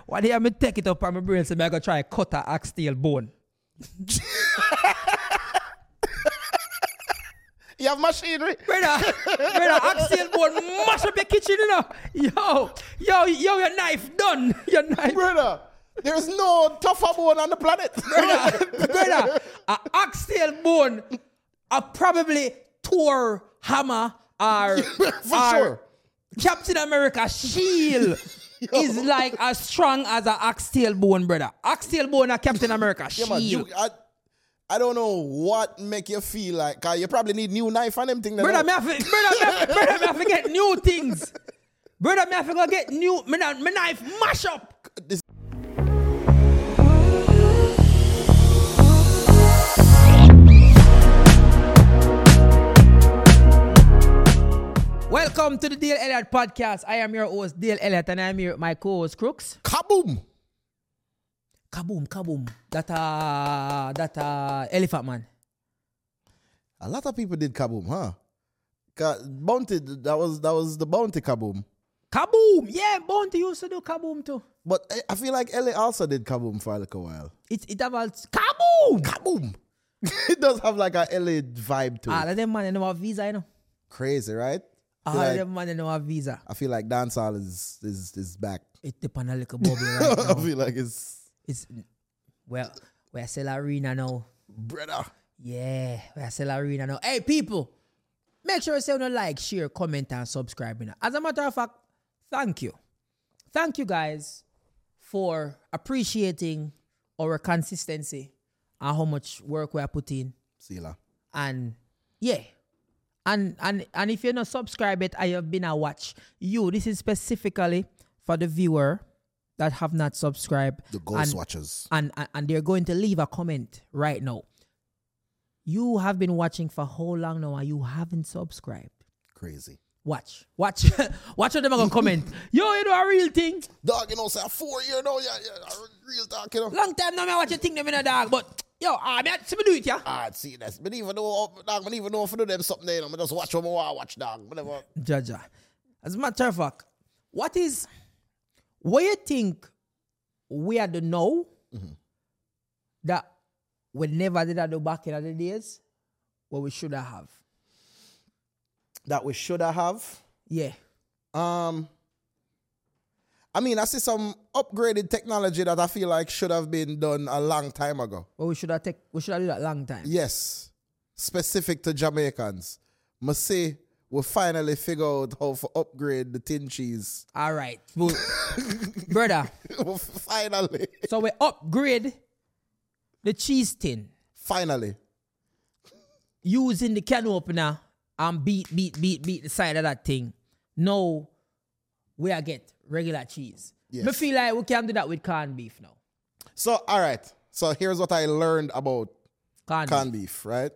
One day I me take it up on my brain, so I go try cut a oxtail bone. You have machinery? Brother, oxtail bone mash up your kitchen, you know. Yo, your knife done. Your knife. Brother, there's no tougher bone on the planet. Brother, a oxtail bone, a probably Thor hammer or sure. Captain America shield is like as strong as an oxtail bone, brother. Oxtail bone or Captain America shield. Man, I don't know what make you feel like, cause you probably need new knife and them things. Brother, me have to get new things. Brother, me have to go get new, my knife mash up. Welcome to the Dale Elliott Podcast. I am your host, Dale Elliott, and I am here with my co-host, Crooks. Kaboom! Kaboom. That elephant man. A lot of people did kaboom, huh? Bounty, that was the bounty kaboom. Kaboom! Yeah, Bounty used to do kaboom too. But I feel like LA also did kaboom for like a while. It have kaboom! Kaboom! It does have like a LA vibe to it. All of them man, they know have visa, you know. Crazy, right? All of them man, they know have visa. I feel like dancehall is back. It dip on a little bubble right now. I feel like it's well, we're still arena now. Brother. Yeah, we're still arena now. Hey, people, make sure you say like, share, comment, and subscribe. As a matter of fact, thank you. Thank you guys for appreciating our consistency and how much work we are putting. Sila. And yeah. And if you're not subscribed yet, I have been a watch. This is specifically for the viewer that have not subscribed. The ghost watchers. And they're going to leave a comment right now. You have been watching for how long now and you haven't subscribed? Crazy. Watch what them are going to comment. Yo, you know a real thing? Dog, you know, say 4 years now, yeah, real talk, you know. Long time now, I watch you think them in a dog, but yo, I see me do it, yeah? See this. But even know, dog, I even know if I do them something, you know, I just watch what I watch, dog, whatever. Jaja. As a matter of fact, what you think we had to know that we never did that back in the days, what we should have? That we should have? Yeah. I mean, I see some upgraded technology that I feel like should have been done a long time ago. Well, we should have done that long time. Yes. Specific to Jamaicans. Must say we finally figure out how to upgrade the tin cheese. All right. Brother. Finally. So we upgrade the cheese tin. Finally. Using the can opener and beat the side of that thing. Now, we are get regular cheese. Yes. I feel like we can do that with corned beef now. So, all right. So, here's what I learned about corned beef, right?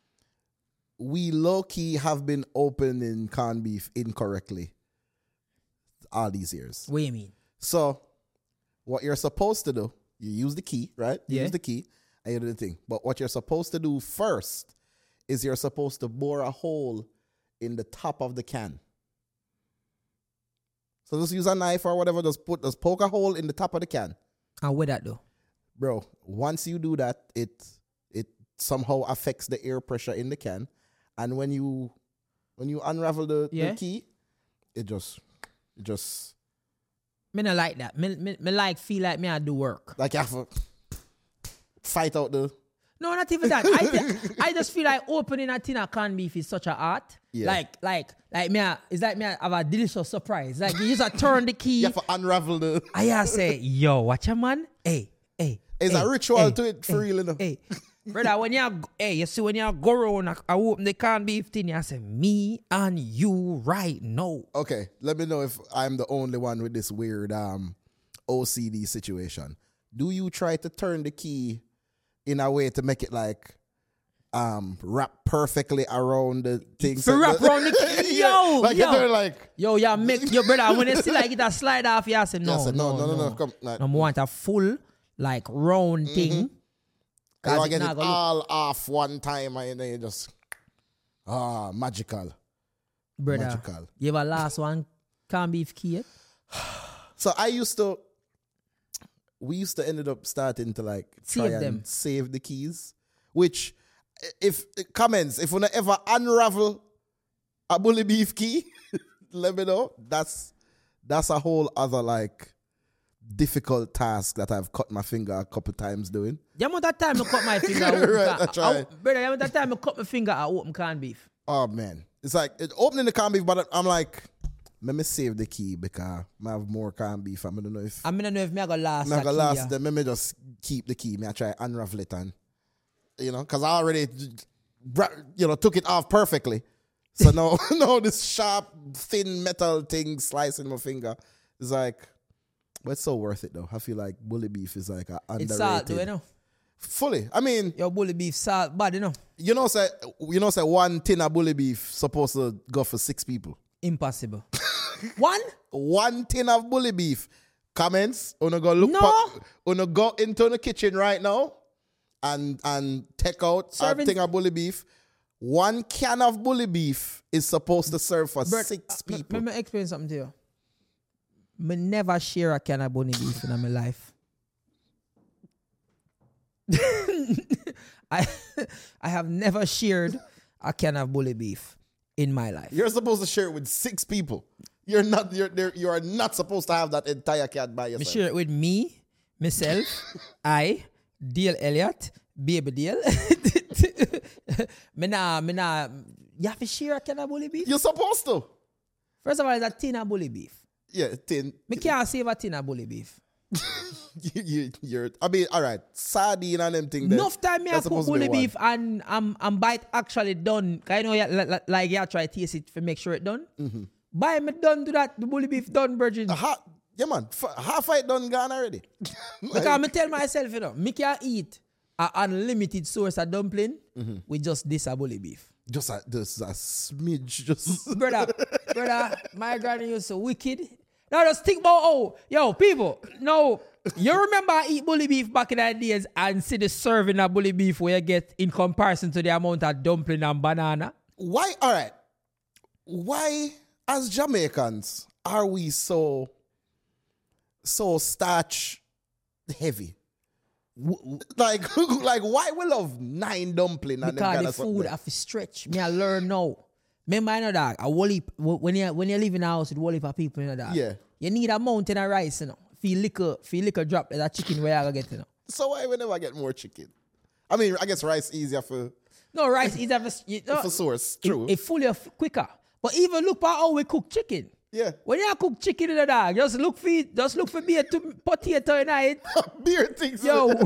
We low-key have been opening corned beef incorrectly all these years. What do you mean? So, what you're supposed to do, you use the key, right? You use the key and you do the thing. But what you're supposed to do first is you're supposed to bore a hole in the top of the can. So just use a knife or whatever, just poke a hole in the top of the can. And what that do? Bro, once you do that, it somehow affects the air pressure in the can. And when you unravel the key, it just Me not like that. Me like feel like me I do work. like you have to fight out the... No, not even that. I just feel like opening a tin of corned beef is such an art. Yeah. Like it's like me I have a delicious surprise. Like you just turn the key. You have to unravel the... I say, yo, watch a man. Hey. It's a ritual to it for real, you know. Hey, brother, when you see when you go around, I open the corned beef tin, I say, me and you right now. Okay, let me know if I'm the only one with this weird OCD situation. Do you try to turn the key in a way to make it like wrap perfectly around the thing? To wrap around the key, yo, like yo. you're doing like... Yo, yeah, make your brother, when you see like it a slide off, you say, no. Come. Like, I want a full, like, round thing. You get it all off one time and then you just... magical. Brother, magical. you have a last one, corned beef key yet? So I used to we used to ended up starting to like Save try them. and save the keys. Which, if we not ever unravel a bully beef key, let me know. That's a whole other like difficult task that I've cut my finger a couple times doing. The amount of time I cut my finger at Right, I tried. brother, the amount of time I cut my finger at open canned beef. Oh man, it's like opening the canned beef, but I'm like, let me save the key because I have more canned beef. I don't know if I don't know if me I gonna last. I'm that gonna key, last yeah. them. Let me just keep the key. Me I try unravel it and because I already took it off perfectly. So now this sharp thin metal thing slicing my finger is like, but it's so worth it though. I feel like bully beef is like a underrated. It's salt, though, you know. Fully. I mean, Your bully beef salt bad, you know. Say one tin of bully beef supposed to go for 6 people. Impossible. One? One tin of bully beef. Comments? Wanna go look? No. Wanna go into the kitchen right now and take out a thing of bully beef. 1 can of bully beef is supposed to serve for 6 people. Let me explain something to you. Me never share a can of bully beef in my life. I have never shared a can of bully beef in my life. You're supposed to share it with 6 people. You are not supposed to have that entire can by I yourself. share it with me, myself, I, Dale Elliott, Baby Dale. me nah. You have to share a can of bully beef? You're supposed to. First of all, it's a tin of bully beef. Yeah, tin. Me can't save a tin of bully beef. I mean, all right, sardine and them things. Enough time me I that's put supposed to be bully one. beef and bite actually done. Cause I know you try to taste it to make sure it done. Mm-hmm. Buy me done do that. The bully beef done, virgin. Yeah, man. Half it done gone already. Because I tell myself, me can eat an unlimited source of dumpling with just this a bully beef. Just a smidge. Just brother, my granny used so wicked. Now just think about people. No, you remember I eat bully beef back in the days and see the serving of bully beef where you get in comparison to the amount of dumpling and banana. Why? All right. Why, as Jamaicans, are we so starch heavy? Like why we love 9 dumpling and them Because kind the of food stuff? have to stretch. Me I learn now. Remember I know that when you live in a house with whole heap of people, you know that. Yeah. You need a mountain of rice, you know. Feel liquor drop like that chicken where you gonna get, you know. So why we never get more chicken? I mean, I guess rice easier for No, rice is for source. True. It fully quicker. But even look at how we cook chicken. Yeah. When you cook chicken in the dog, just look for beer to potato in it. Beer things.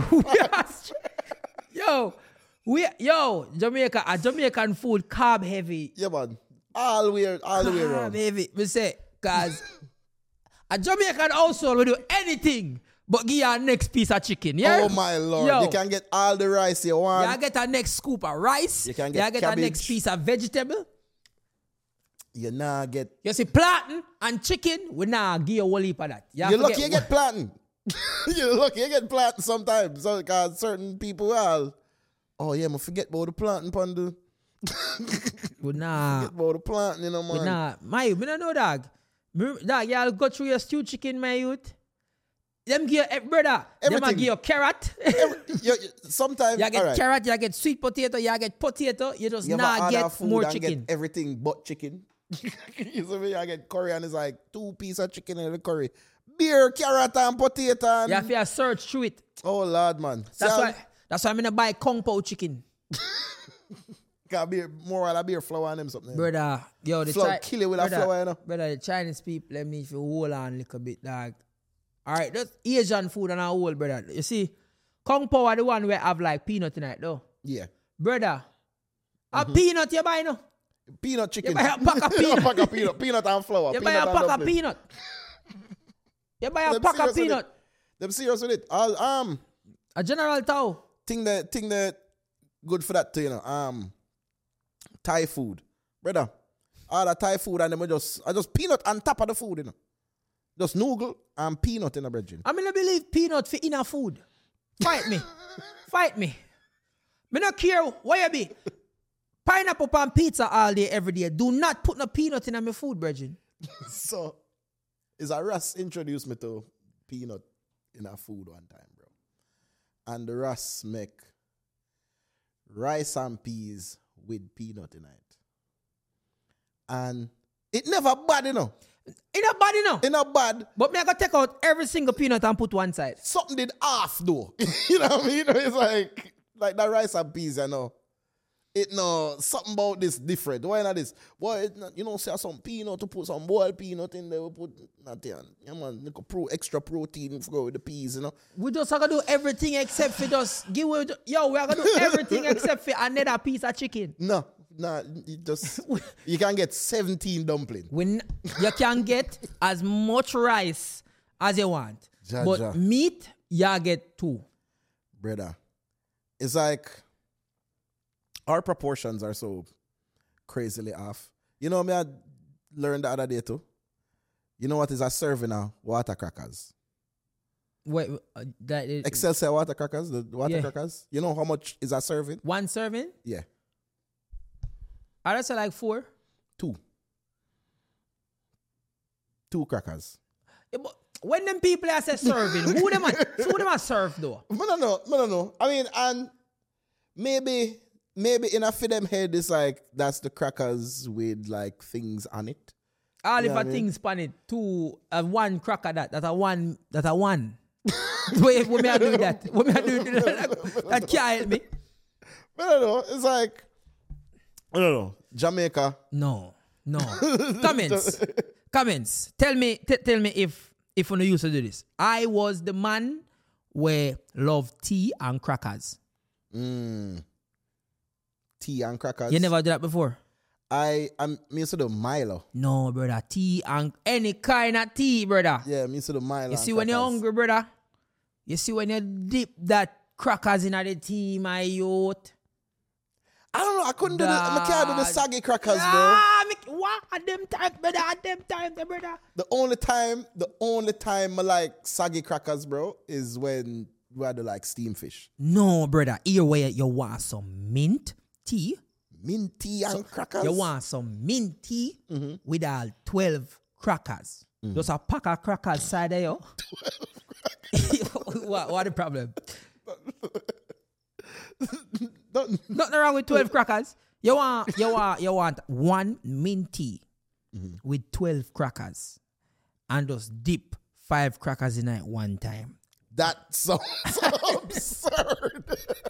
Jamaican food carb heavy. Yeah, man. All the way Carb around. heavy. Me say, cause a Jamaican household will do anything but give you a next piece of chicken. Yeah. Oh my lord! Yo. You can get all the rice you want. You get a next scoop of rice. You can get a cabbage. next piece of vegetable. You nah get. You see, plantain and chicken, we nah give you a whole heap of that. You're lucky you get plantain. You're lucky you get plantain sometimes. So, cause certain people are. Oh yeah, I forget about the plantain pandu. We nah. Forget about the plantain, you know, man. We nah. Me don't know, dog. Dog, y'all go through your stew chicken, my youth. Them give you, brother, them a give you carrot. Sometimes You get all right. carrot, you get sweet potato, you get potato, you just You ever not order get food more and chicken. Get everything but chicken. You see me? I get curry and it's like 2 pieces of chicken in the curry. Beer, carrot, and potato. And You have to search through it. oh Lord, man. That's why I'm gonna buy Kung Pao chicken. Got beer, more while a beer flour and them something. Brother, yo, Kill it with a flour, you know. Brother, the Chinese people, them need to hold on a little bit, dog. Alright, that's Asian food and a whole, brother. You see, Kung Pao are the one where have like peanut in it, though. Yeah. Brother, a peanut you buy, no? Peanut chicken. You buy a pack of peanut. pack of peanut. Peanut and flour. You buy peanut a and pack of dumpling. peanut. You buy a Them pack serious of with it. peanut. Them serious with it. All A General Tao. thing that good for that too, you know. Thai food. Brother. All the Thai food and them I just peanut on top of the food, you know. Just noodle and peanut in the bread. I mean, I believe peanut for inner food. Fight me. Fight me. Me not care where you be. Pineapple on pizza all day, every day. Do not put no peanut in my food, brethren. So, is a Russ introduced me to peanut in a food one time, bro. And the Ross make rice and peas with peanut in it. And it never bad, you know. It not bad, you know. It not bad. But me I gotta take out every single peanut and put one side. Something did half though. You know what I mean? It's like that rice and peas, you know. It no something about this different. Why not this? Boy, it not, you know, say some peanut to put some boiled peanut in there. We put nothing. Yeah, man, like extra protein for with the peas, you know. We just gotta do everything except for just give away. Yo, we are gonna do everything except for another piece of chicken. No, you just you can get 17 dumpling. When you can get as much rice as you want, but meat you get 2. Brother, it's like our proportions are so crazily off. You know, me I learned the other day too. You know what is a serving of water crackers? Wait, that is Excelsior water crackers, the water crackers. You know how much is a serving? 1 serving? Yeah. I just say like 4. 2. 2 crackers. Yeah, but when them people are say serving, who them a serve though? I don't know. I mean, and maybe in a for them head it's like that's the crackers with like things on it. All if a things on it, 2, 1 cracker that's a one. Wait, what me I do that? What me I do that can't help me. I don't know. It's like I don't know. Jamaica. No. Comments. Tell me if you used to do this. I was the man where love tea and crackers. Tea and crackers. You never did that before? I'm used to the Milo. No, brother. Tea and any kind of tea, brother. Yeah, I'm used to the Milo. You see when you're hungry, brother? You see when you dip that crackers in the tea, my youth? I don't know. I couldn't do I can't do the soggy crackers, bro. What? At them time, brother. The only time I like soggy crackers, bro, is when we had to like steam fish. No, brother. Here where you want some mint tea. Mint tea and crackers? You want some mint tea with all 12 crackers. Just a pack of crackers side of you. What the problem? Nothing wrong with 12 crackers. You want 1 mint tea with 12 crackers and just dip 5 crackers in it one time. That's so absurd.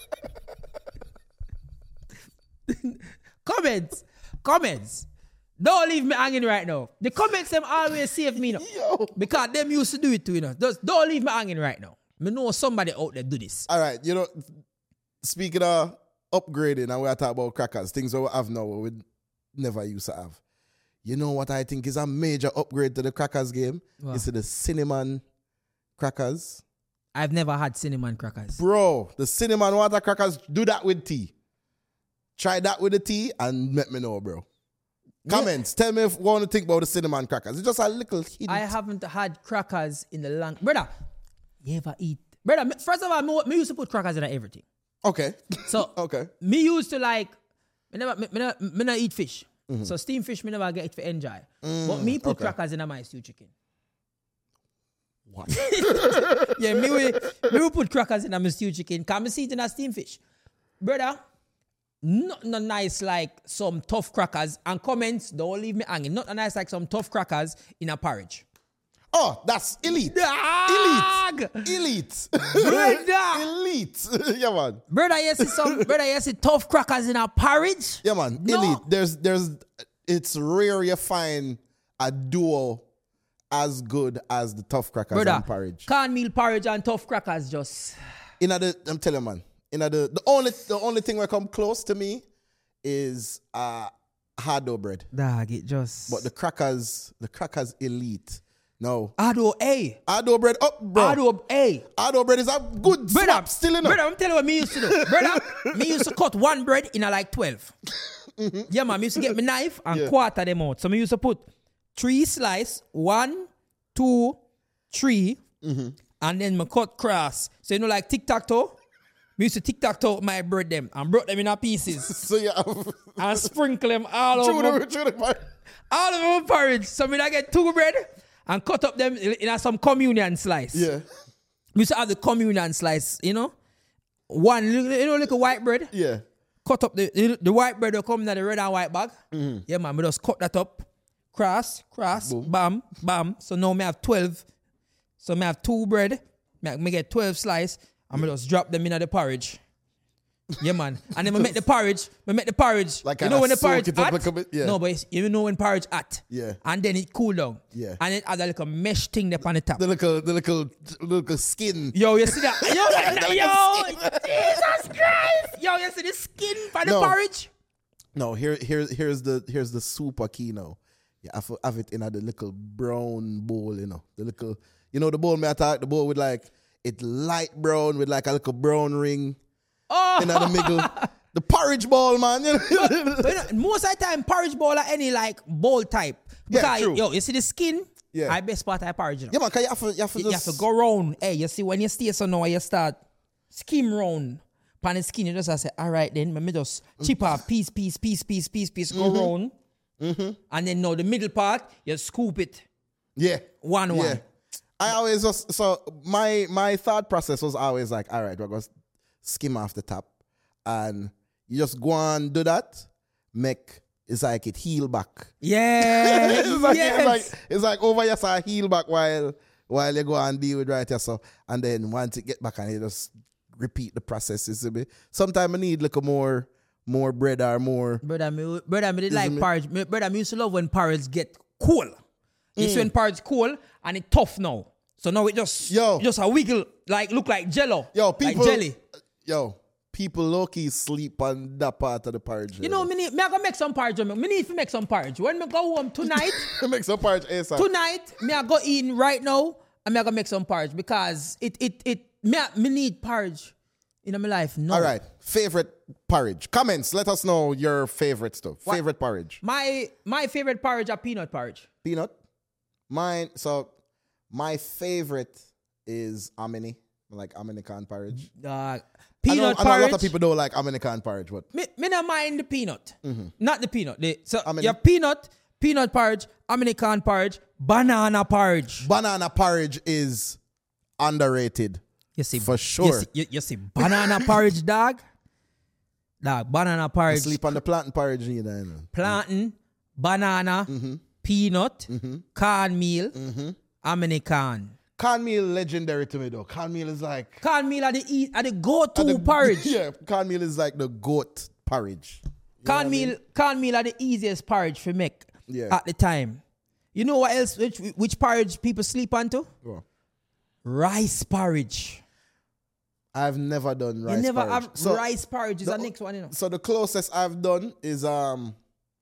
Comments. Don't leave me hanging right now. The comments them always save me now. Yo. Because them used to do it too, you know. Just don't leave me hanging right now. Me know somebody out there do this. All right, you know, speaking of upgrading and we are talking about crackers, things that we have now we never used to have. You know what I think is a major upgrade to the crackers game? What? Is the cinnamon crackers. I've never had cinnamon crackers. Bro, the cinnamon water crackers, do that with tea. Try that with the tea and let me know, bro. Comments. Tell me if you want to think about the cinnamon crackers. It's just a little hint. I haven't had crackers in the long... Brother, you ever eat... Brother, first of all, me used to put crackers in everything. Okay. So, okay. Me used to like... Me never eat fish. So steamed fish, me never get it for enjoy. But me put crackers in my stew chicken. What? Yeah, me will put crackers in my stew chicken. Because me see it in a steamed fish. Brother... Not nice like some tough crackers. And comments, don't leave me hanging. Not nice like some tough crackers in a porridge. Oh, that's elite. Dog! Elite. Brother! Elite. Yeah, man. Brother, you see tough crackers in a porridge? Yeah, man. No. Elite. It's rare you find a duo as good as the tough crackers and porridge. Cornmeal porridge and tough crackers just... I'm telling you, man. The only thing that come close to me is hard dough bread. Dog, it just... But the crackers elite. No. Hard dough bread up, bro. Hard dough bread is a good slap still in. Brother, I'm telling you what me used to do. Brother, me used to cut one bread in a like 12. Yeah, man, me used to get my knife and quarter them out. So me used to put 3 slices, 1, 2, 3, and then me cut cross. So you know like tic-tac-toe? Me used to tic-tac-toe my bread them and broke them in pieces. So yeah. And sprinkle them all over. All over porridge. So me I get 2 bread and cut up them in some communion slice. Yeah. We used to have the communion slice, you know? One, like a white bread. Yeah. Cut up the white bread will come in the red and white bag. Yeah, man, we just cut that up. Cross, Boom. bam, bam. So now me have 12. So me have 2 bread. Me get 12 slice. And me just drop them in the porridge. Yeah, man. And then we make the porridge. Like you know when the soak porridge it up hot? like a bit, yeah. No, but you know when porridge hot. Yeah. And then it cool down. Yeah. And it has a little mesh thing there on the top. The little skin. Yo, you see that? Yo, Jesus Christ! Yo, you see the skin for the No. porridge? No, here's the super key now. You have it in a the little brown bowl, you know. The little, you know, the bowl me attack, the bowl with like it light brown with like a little brown ring in the middle. The porridge bowl, man. You know? But most of the time, porridge bowl or any like bowl type. Yeah, Because true. yo, you see the skin? Yeah. I best part of porridge. You know? Yeah, man, 'cause you have to go round. Hey, you see when you stay so now, you start skim round. Pan the skin, you just say, all right then, let me just chip off piece, go round. And then now the middle part, you scoop it. Yeah. One. I always just, so my thought process was always like, all right, we're going to skim off the top. And you just go and do that, it's like it heal back. Yeah. it's like over your side heal back while you go and deal with right here. So, and then once it get back and you just repeat the process. Sometimes I need like a more bread or more. Brother, me did like porridge. Brother, me used to love when porridge get cool. You see when porridge cool and it tough now. So now it just a wiggle, like look like jello. Yo, people, like jelly. People low-key sleep on that part of the porridge. You know, me I go make some porridge. Me need to make some porridge. When me go home tonight, make some porridge ASAP. Tonight, me I go in right now and me I go make some porridge because me need porridge in my life. No. All right. Favorite porridge. Comments. Let us know your favorite stuff. What? Favorite porridge. My favorite porridge are peanut porridge. Peanut. Mine. So my favorite is Amini. Like American porridge. Peanut porridge. I know a lot of people don't like American porridge, but me not mind the peanut. Not the peanut. Amini. Your peanut porridge, American porridge, banana porridge. Banana porridge is underrated. You see, for sure. You see banana porridge, dog. Dog, banana porridge. I sleep on the plantain porridge either. You know. Plantain, banana, peanut, cornmeal, American. Cornmeal legendary to me though. Cornmeal is like Cornmeal are the go-to porridge. Yeah, cornmeal is like the goat porridge. Cornmeal are the easiest porridge for make at the time. You know what else? Which porridge people sleep onto? Oh. Rice porridge. I've never done rice porridge. You never have rice porridge is the next one, you know. So the closest I've done is like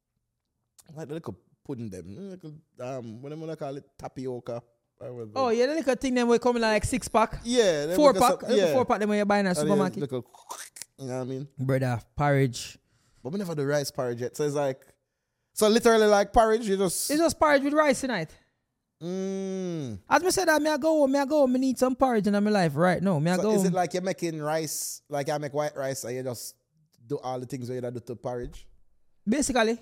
the little pudding them. What am I call it? Tapioca. Oh yeah, the little thing them will come in like 6-pack. Yeah. 4-pack. 4-pack them when you buy in a supermarket. Little, you know what I mean? Brother, porridge. But we never do rice porridge yet. So it's like, so literally like porridge, It's just porridge with rice tonight. As I said, I go home, I need some porridge in my life right now. Is it like you're making rice, like I make white rice and you just do all the things you do to porridge? Basically.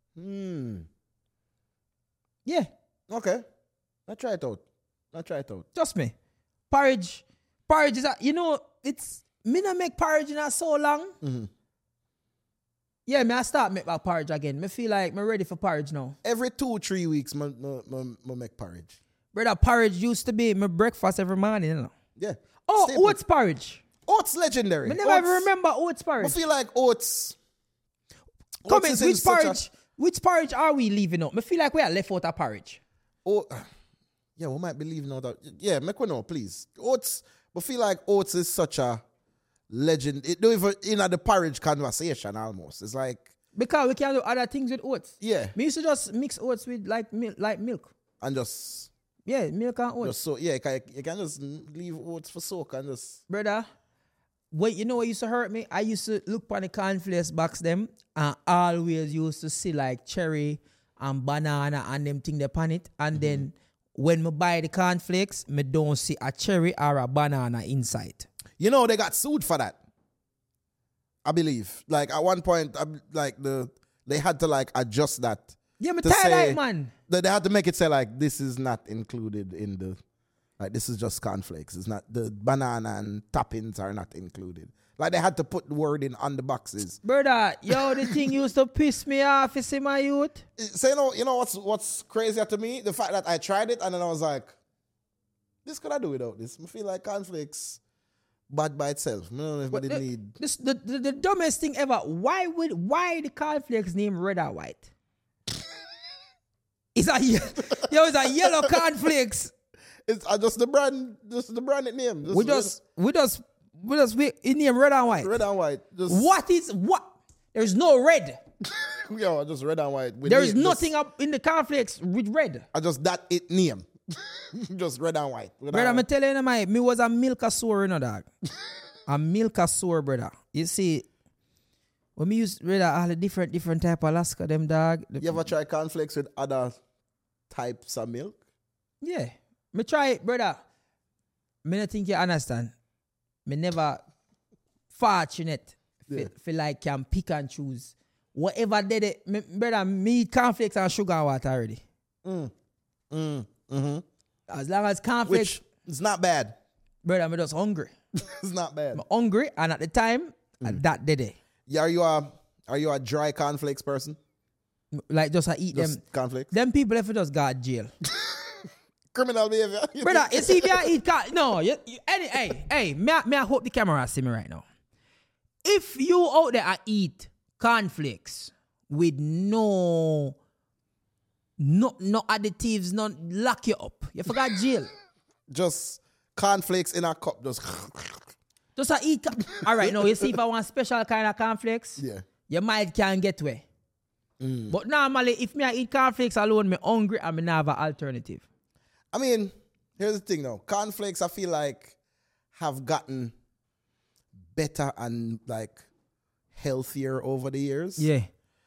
Yeah. Okay. I'll try it out. Trust me. Porridge is me not make porridge in so long. Yeah, I start make my porridge again. Me feel like I'm ready for porridge now. Every 2-3 weeks, I make porridge. Brother, porridge used to be my breakfast every morning, you know. Yeah. Oh, Staple. oats porridge. Oats legendary. I never ever remember oats porridge. I feel like oats. Comment, which porridge are we leaving out? I feel like we are left out of porridge. Oh, yeah, we might be leaving out. Yeah, make we know, please. Oats. I feel like oats is such a legend. It don't even in the porridge conversation almost. It's like because we can do other things with oats. Yeah. We used to just mix oats with like milk. And just milk and oats. Just so you can just leave oats for soak and just brother. Wait, you know what used to hurt me? I used to look on the cornflakes box them and always used to see like cherry and banana and them thing upon it. And then when me buy the cornflakes, me don't see a cherry or a banana inside. You know they got sued for that. I believe. Like at one point, they had to like adjust that. Yeah, me tired like man. They had to make it say like this is not included in the Like, this is just cornflakes. It's not, the banana and toppings are not included. Like, they had to put the word in on the boxes. Brother, yo, the thing used to piss me off, you see my youth? So, you know what's crazier to me? The fact that I tried it and then I was like, this could I do without this? I feel like cornflakes bad by itself. I don't know if I didn't need... The dumbest thing ever, why the cornflakes name red or white? It's a yellow cornflakes. It's just the brand name. It name red and white. Red and white. What? There's no red. Yo, just red and white. There is nothing up in the cornflakes with red. I just that it name. Just red and white. Brother, I'm telling you, me was a milk-a-sour, dog. A milk-a-sour, brother. You see, when me use brother, all the different type of Alaska, them dog. You ever try cornflakes with other types of milk? Yeah. Me try it, brother. Me not think you understand. Me never fortunate feel like can pick and choose. Whatever did it, brother, me eat cornflakes and sugar and water already. As long as cornflakes. Which is not bad. Brother, I'm just hungry. It's not bad. I'm hungry, and at the time, that did it. Yeah, are you a dry cornflakes person? Like just I eat Just them. cornflakes? Them people if you just got jail. Criminal behavior. Brother, you see if you eat may I hope the camera see me right now. If you out there eat cornflakes with no additives, not lock you up. You forgot jail. Just cornflakes in a cup. Just I eat. All right, now you see if I want special kind of cornflakes, yeah. You might can get way. But normally, if me I eat cornflakes alone, me hungry and me not have an alternative. I mean, here's the thing though. Cornflakes, I feel like, have gotten better and like healthier over the years. Yeah.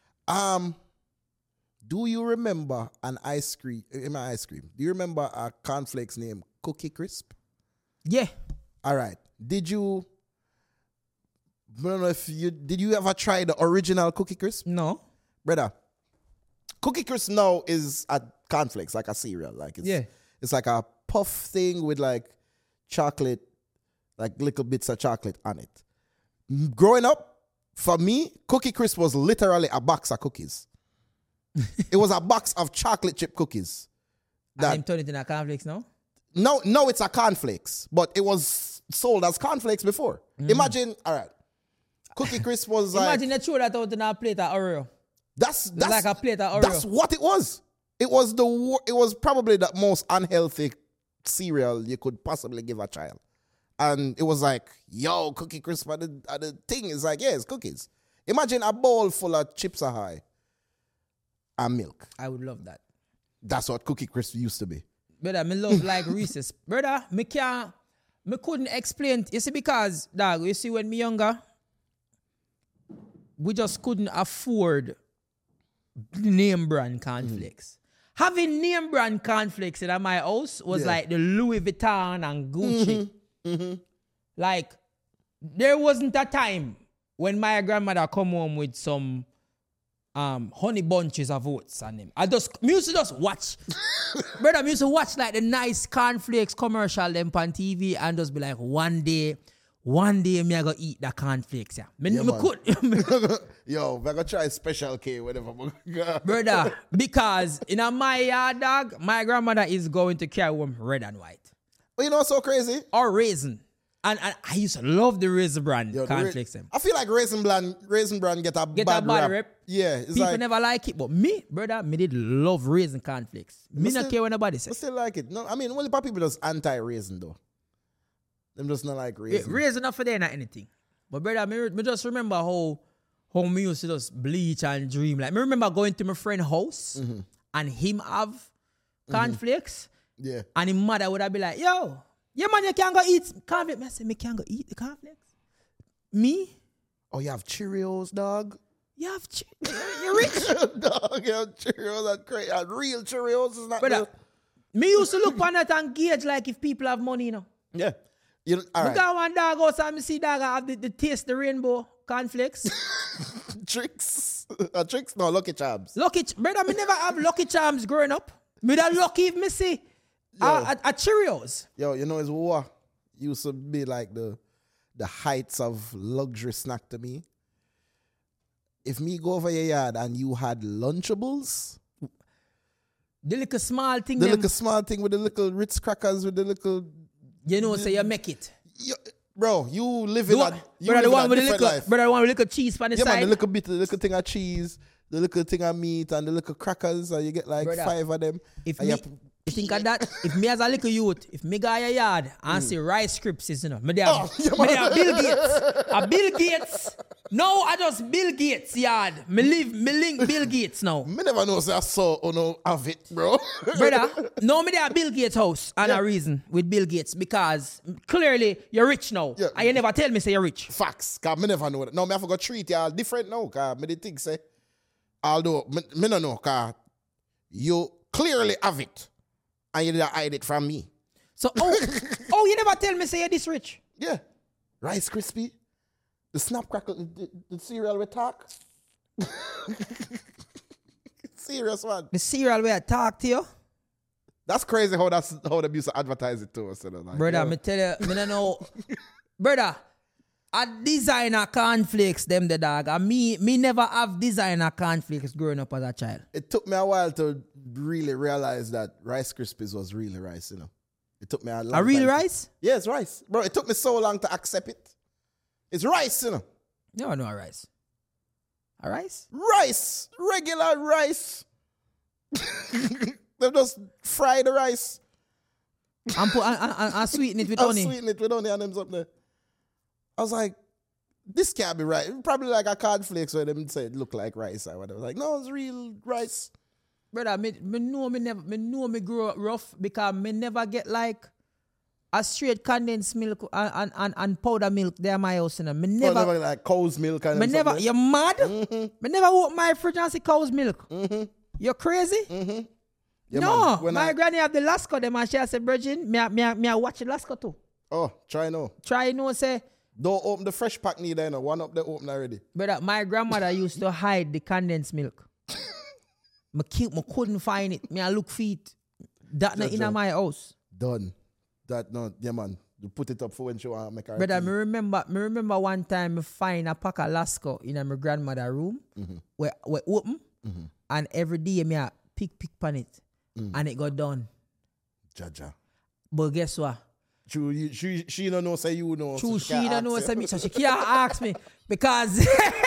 Do you remember an ice cream? Do you remember a cornflakes named Cookie Crisp? Yeah. All right. Did you ever try the original Cookie Crisp? No. Brother, Cookie Crisp now is a cornflakes, like a cereal. Like it's like a puff thing with like chocolate, like little bits of chocolate on it. Growing up, for me, Cookie Crisp was literally a box of cookies. It was a box of chocolate chip cookies. And them turn it in a cornflakes now? No, it's a cornflakes, but it was sold as cornflakes before. Imagine, all right, Cookie Crisp was like... Imagine they throw that out in a plate of Oreo. That's like a plate of Oreo. That's what it was. It was probably the most unhealthy cereal you could possibly give a child. And it was like, yo, Cookie Crisp, and the thing is like, yeah, it's cookies. Imagine a bowl full of Chips Ahoy and milk. I would love that. That's what Cookie Crisp used to be. Brother, me love like Reese's. Brother, me couldn't explain. You see, because, dog, you see, when me younger, we just couldn't afford name brand cornflakes. Having name brand cornflakes in my house was like the Louis Vuitton and Gucci. Like, there wasn't a time when my grandmother come home with some honey bunches of oats on them. Me used to just watch. Brother, me used to watch like the nice cornflakes commercial them on TV and just be like, one day me I go eat the cornflakes. Yeah. Me could. Yo, we gonna try Special K, whatever. Brother, because in my yard, dog, my grandmother is going to carry home red and white. But you know what's so crazy? Or raisin. And I used to love the Raisin Bran cornflakes. I feel like Raisin Bran get a bad rep. Yeah, it's people never like it, but me, brother, me did love Raisin cornflakes. Me not care what nobody says. I still like it. No, I mean, only people just anti-raisin though. Them just not like raisin. Raisin not for there, not anything. But brother, me just remember how me used to just bleach and dream. Like, me remember going to my friend's house and him have cornflakes. Yeah. And his mother would have be like, yo, yeah, man, you can't go eat cornflakes. I said, me can't go eat the cornflakes. Me? Oh, you have Cheerios, dog? You have you're rich. Dog, you have Cheerios and crazy. Real Cheerios is not brother, me used to look on that and gauge like if people have money, you know. Yeah. You know, all right. Got one dog outside, me see dog have the taste the rainbow cornflakes. Tricks? No, Lucky Charms. Brother, me never have Lucky Charms growing up. Me that lucky if me see Cheerios. Yo, you know it's what used to be like the heights of luxury snack to me. If me go over your yard and you had Lunchables, the little small thing, the little small thing with the little Ritz crackers with the little, you know, so you make it. Bro, you live in a the one with different life. Brother, the one with little cheese on the Yeah, side. man, the little thing of cheese, the little thing of meat, and the little crackers, and you get like Brother, 5 of them. If me, you think of that, if me as a little youth, if me go in your yard and see Rice Krispies, you know, me there Bill Gates. A Bill Gates. No, I just Bill Gates yard. Me link Bill Gates now. Me never know say I saw or no have it, bro. Brother, no, me there Bill Gates house and a reason with Bill Gates because clearly you're rich now. Yeah. And you never tell me say you're rich. Facts, cause me never know that. No, me have to treat y'all different now, cause me the think say, although me no know, cause you clearly have it, and you didn't hide it from me. So, you never tell me say you're this rich. Yeah, Rice Krispie, the Snap Crackle, the cereal we talk. Serious man. The cereal where I talk to you. That's crazy how they used to advertise it to us. You know, like, brother, me tell you, me don't know. Brother, a designer cornflakes them the dog. And me never have designer cornflakes growing up as a child. It took me a while to really realize that Rice Krispies was really rice, you know. It took me a long A real time. rice? Yeah, it's rice. Bro, it took me so long to accept it. It's rice, you know. No, no, a rice. A rice? Rice. Regular rice. They just fry the rice. And sweeten it with And honey. sweeten it with honey and them something there. I was like, this can't be right. Probably like a cornflakes where them say it look like rice or whatever. Like, no, it's real rice. Brother, me know me grow up rough because me never get like a straight condensed milk and powder milk there in my house. You know. Me never like cow's milk and me never, something. you mad? Mm-hmm. Me never open my fridge and see cow's milk. Mm-hmm. You crazy? Mm-hmm. Yeah, no, man, my granny have the Lasco them and she said, Virgin, me watch the Lasco too. Oh, try no. Try no say. Don't open the fresh pack neither, you know. One up there open already. Brother, my grandmother used to hide the condensed milk. Me couldn't find it. Me I look for it. That not in my house. Done. That no, yeah man. You put it up for when she want to make her. Brother, me remember one time me find a pack of Lasco in my grandmother's room where open and every day me a pick pan it and it got done. Jaja. But guess what? She don't know say you know. True, she don't know say me, so she can't ask me because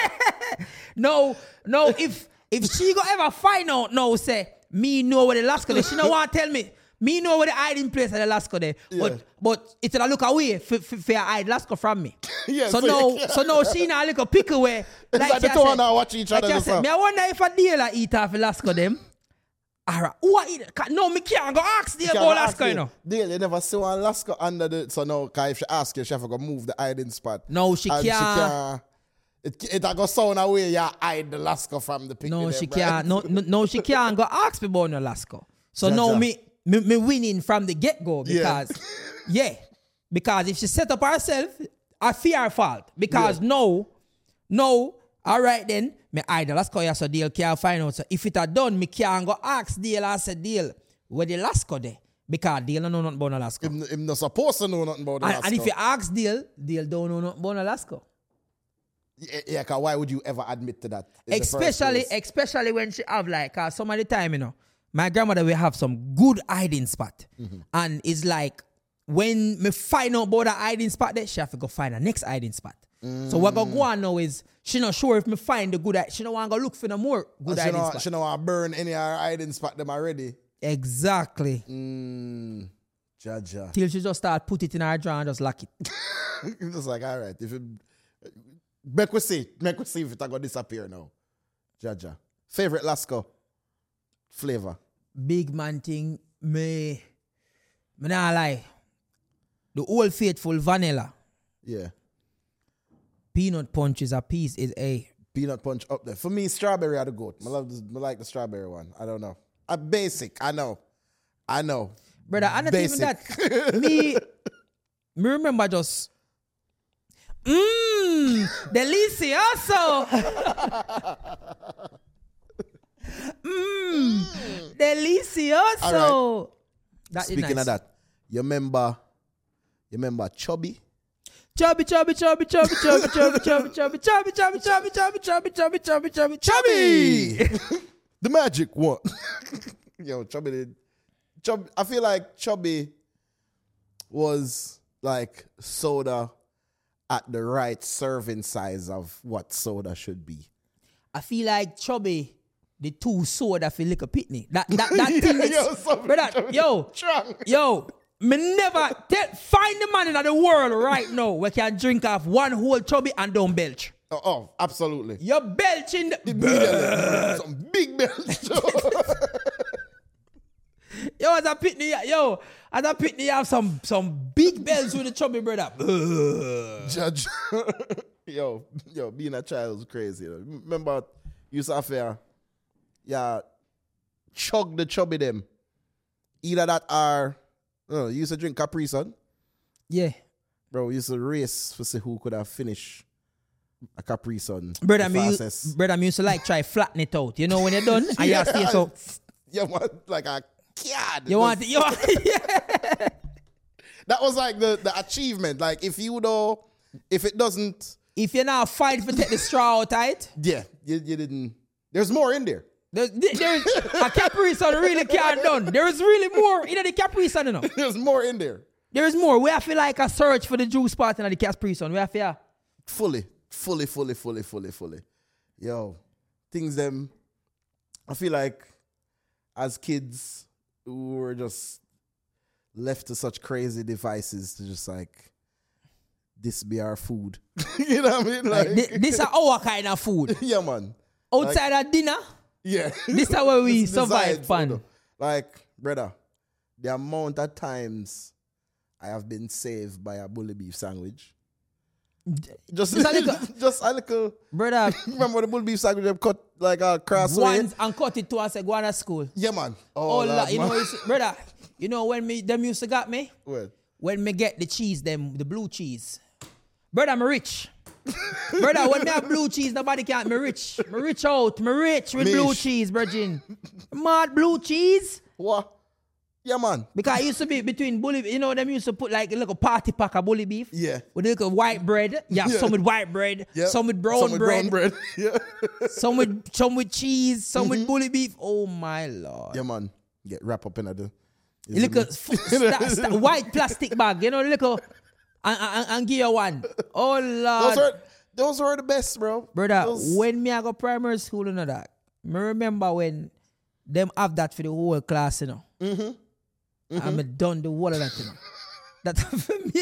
no, if she go ever find out now say me know where the Lasco there, she don't want to tell me. Me know where the hiding place of the Lasco there, but it's a look away for hide Lasco from me. Yeah, so no, she not like a pick away. Like the two of them watch each other. Me I wonder if a deal I eat off the Lasco them. Alright, who I eat? No, me can't go ask Dale about Lasco, you know. Dale, you never see one Lasco under the. So now, if she ask you, she have to go move the hiding spot. No, she can't. It go sound away. You hide the Lasco from the pick. No, she can't. No, she can't go ask me about no Lasco. So now me winning from the get go because because if she set up herself, I fear her fault because no, all right then, me hide the Lasco here so Dale can't find out. So if it are done, me can't go ask Dale and say Dale where the Lasco there because Dale don't know nothing about no Lasco. Him not supposed to know nothing about the Lasco. And if you ask Dale don't know nothing about no Lasco. Yeah, cause why would you ever admit to that? Especially when she have like some of the time, you know, my grandmother will have some good hiding spot. And it's like when me find out about the hiding spot there, she have to go find the next hiding spot. So what go on now is she not sure if me find the good. She don't want to go look for no more good hiding spot. She don't want to burn any of her hiding spot them already. Exactly. Jaja. Till she just start put it in her drawer and just lock it. It's just like, all right, if it make we see if it gonna disappear now. Jaja. Favorite Lasco flavor. Big man thing, me nah lie. The Old Faithful vanilla. Yeah. Peanut punch is a piece. Is a peanut punch up there. For me, strawberry are the goat. I like the strawberry one. I don't know. A basic. I know. Brother, I'm not even that. me remember just delicioso. Delicioso. That is Speaking nice. of that, you remember Chubby? Chubby. The magic one. Yo, Chubby. I feel like Chubby was like soda at the right serving size of what soda should be. I feel like Chubby, the two soda for liquor pitney. That thing is, brother, yo, me never find the man in the world right now where can drink off one whole Chubby and don't belch. Oh, absolutely. You're belching. Some big belch. As a pitney, you have some big bells with the Chubby, brother. Judge. yo, being a child is crazy. You know. Remember, you used to have chug the Chubby them. Either that or, you used to drink Capri Sun. Yeah. Bro, we used to race to see who could have finished a Capri Sun. Brother, me used to like try flatten it out. You know when you're done and you stay so. Yeah, man, like a kid. You want it? Yeah. That was like the achievement. Like if it doesn't. If you're not fight for take the straw out, right? Yeah, you didn't. There's more in there. There's a Capri Sun really can't done. There is really more in the Capri Sun, you know. There's more in there. There is more. We have to like a search for the juice part in the Capri Sun. We have to fully. Yo, things them. I feel like as kids, we were just left to such crazy devices to just like this be our food. You know what I mean? Like this is our kind of food. Yeah, man. Outside of dinner. Yeah. This is where we survive fun. Like, brother, the amount of times I have been saved by a bully beef sandwich. Just a little. Brother. Remember the bully beef sandwich they cut like a crossway? Once and cut it to us and go to school. Yeah, man. Lord, you know, brother, you know when them used to got me? What? When me get the cheese, the blue cheese. Brother, I'm rich. Brother, when me have blue cheese, nobody can't. Me rich. Me rich with blue cheese, virgin. Mad blue cheese. What? Yeah, man. Because it used to be between bully, you know, them used to put like a little party pack of bully beef. Yeah. With a little white bread. Yeah, some with white bread. Yep. Some with brown bread. Yeah. some with cheese. Some with bully beef. Oh my Lord. Yeah, man. Get wrapped up in the. Little white plastic bag, you know, little and give you one. Oh Lord. Those were the best, bro. Brother, when me I go primary school and all that, me remember when them have that for the whole class, you know. And me done the whole of that, you know. That for me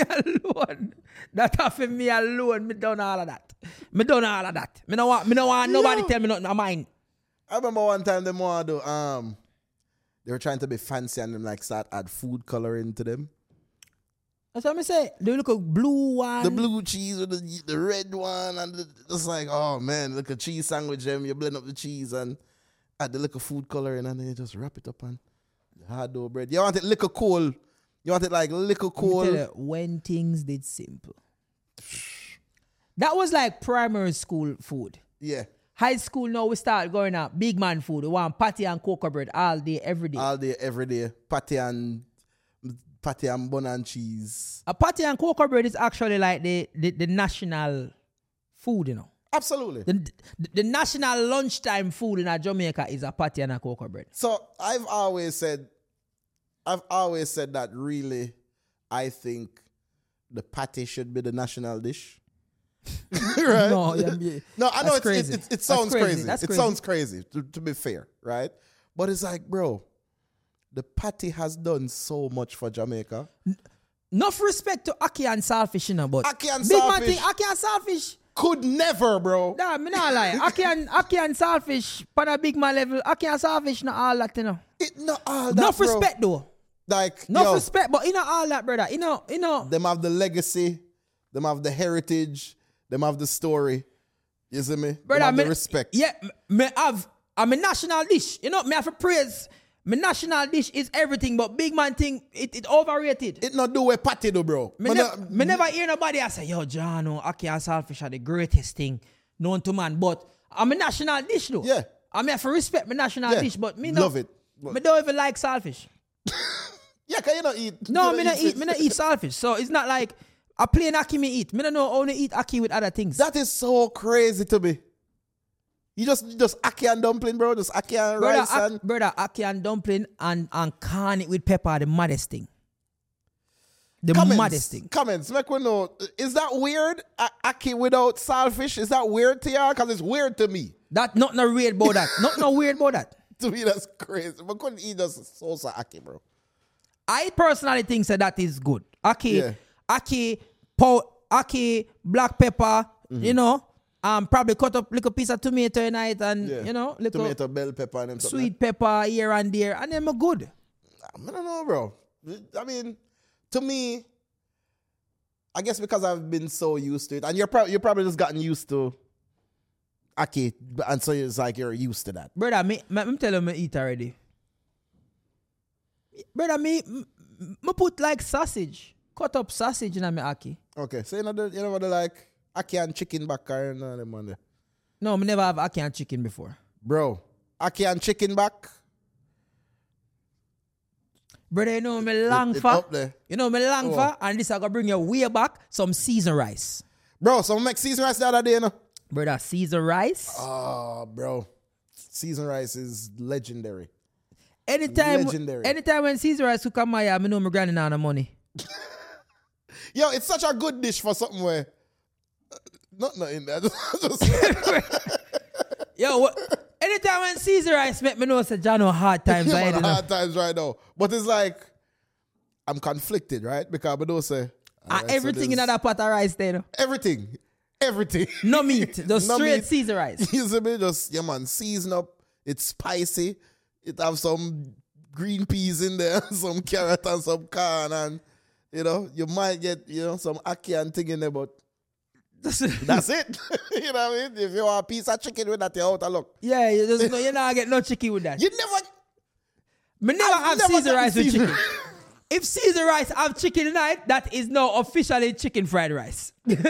alone. Me done all of that. Me don't want nobody tell me nothing of mine. I remember one time them want to do they were trying to be fancy and them like start add food coloring to them. That's what I say. They look a blue one. The blue cheese with the red one and it's like, oh man, look a cheese sandwich them. You blend up the cheese and add the little food coloring and then you just wrap it up on hard dough bread. You want it liquor cool. You want it like liquor cool. Tell you, when things did simple. That was like primary school food. Yeah. High school now we start going up big man food. We want patty and cocoa bread all day, every day. All day, every day. Patty and bun and cheese. A patty and cocoa bread is actually like the national food, you know. Absolutely. The national lunchtime food in Jamaica is a patty and a cocoa bread. So I've always said that really I think the patty should be the national dish. Right? No, I know it sounds crazy. It sounds crazy to be fair, right? But it's like, bro, the patty has done so much for Jamaica. Enough respect to Aki and Saltfish, you know, but Aki and big Saltfish. man thing, Aki and Saltfish could never, bro. Nah, me not lie. Aki and Saltfish, on a big man level, Aki and Saltfish not all that, you know. It not all that, enough bro. respect though. Like, enough respect, but you know all that, brother. You know. Them have the legacy, them have the heritage, them have the story. You see me? Brother, them have the respect. Yeah, I'm a national dish. You know, me have to praise. My national dish is everything, but big man thing, it overrated. It not do a patty though, bro. Me never hear nobody I say, yo, John, Aki and Saltfish are the greatest thing known to man. But I'm a national dish though. Yeah. I mean, I have to respect my national dish, but me love it. Me don't even like Saltfish. Yeah, cause you don't eat. No, you me not eat saltfish. So it's not like a plain ackee me eat. Me don't know how to eat ackee with other things. That is so crazy to me. You just ackee and dumpling, bro. Just ackee and rice and brother, ackee and dumpling and can it with pepper, the maddest thing. Maddest thing. Comments, make we know. Is that weird? Ackee without saltfish? Is that weird to y'all? Because it's weird to me. That not no weird about that. Not weird about that. To me, that's crazy. But couldn't eat just salsa ackee, bro. I personally think that is good. Ackee, Yeah. ackee, black pepper, you know. Probably cut up little piece of tomato in it and you know, little tomato, bell pepper and sweet pepper here and there, and then I'm good. I don't know, bro. I mean, to me, I guess because I've been so used to it, and you're probably just gotten used to ackee, and so it's like you're used to that. Brother, me tell you me eat already. Brother, me put like sausage, cut up sausage in my ackee. Okay, so you know what they like ackee and chicken back and them on there. No, me never have ackee and chicken before. Bro, ackee and chicken back. Brother, you know me long for. Up there. You know me long for, and this I gonna bring you way back some seasoned rice. Bro, so make seasoned rice the other day, you know? Brother, seasoned rice. Oh, bro. Seasoned rice is legendary. Anytime Legendary. when seasoned rice cook on my yard, I know my granny not no money. Yo, it's such a good dish for something where not in there. Yo, anytime when seasoned rice make me know say John no hard times Yeah, ahead. man, hard times right now. But it's like I'm conflicted, right? Because I don't say Everything in that pot of rice there. No? Everything. No meat, just No straight meat. seasoned rice. You see me? Just season up. It's spicy. It have some green peas in there, some carrot and some corn, and you might get some ackee and thing in there, but that's it. You know what I mean? If you want a piece of chicken with that, you're out of luck. Yeah, you're not get no chicken with that. You never. Me never have never seasoned gotten rice with seasoned- chicken. If seasoned rice have chicken tonight, that is now officially chicken fried rice.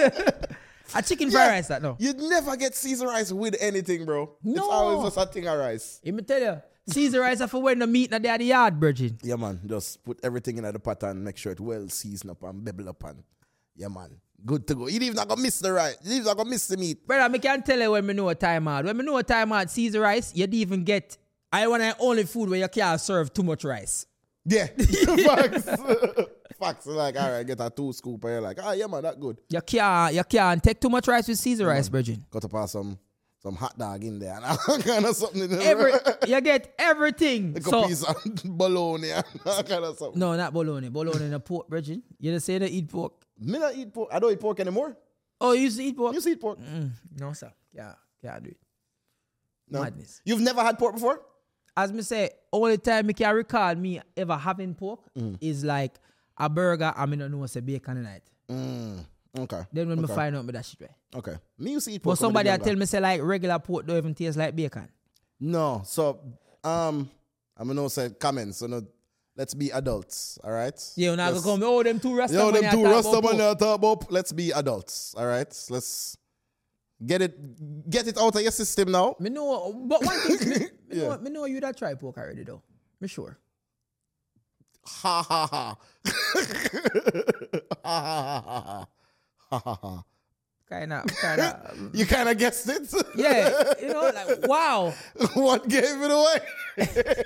A chicken fried rice, that no. You'd never get seasoned rice with anything, bro. It's No. always just a thing of rice. Let me tell you, seasoned rice are for when the meat in the yard, virgin. Yeah, man. Just put everything in the pot and make sure it well seasoned up and bubble up and yeah, man. Good to go. You even not gonna miss the rice. You even not gonna miss the meat. Brother, I can tell you when me know a time out. When me know a time out, seasoned rice, you don't even get. I want the only food where you can't serve too much rice. Yeah. Facts. Facts. Like, all right, get a 2 scoop and you're like, yeah, man, that good. You can't take too much rice with seasoned rice, virgin. Got to pass some hot dog in there and kind of something in there. You get everything. Like So, a piece of bologna and that kind of something. no, not bologna. Bologna and pork, virgin. You just say they eat pork. Me not eat pork. I don't eat pork anymore. Oh, you used to eat pork? You eat pork? No, sir. Can't do it. No. Madness. You've never had pork before? As me say, only time I can recall me ever having pork is like a burger and I don't know what's a bacon in it. Okay. Then when me find out me that shit right. Okay. Me used to eat pork. But somebody when I was tell me say like regular pork don't even taste like bacon. No. So, I'm going to say comments. So, no, let's be adults. All right? Yeah, you're not going to come, oh, them two Rasta Yo, man them two talk Rasta about man pork. talk about. Let's be adults. All right? Let's get it out of your system now. Me know, but one thing, Yeah. me know you that try pork already though. Me sure. Ha ha ha. Ha ha ha ha ha. Kinda. You kind of guessed it. Yeah, like, wow. What gave it away?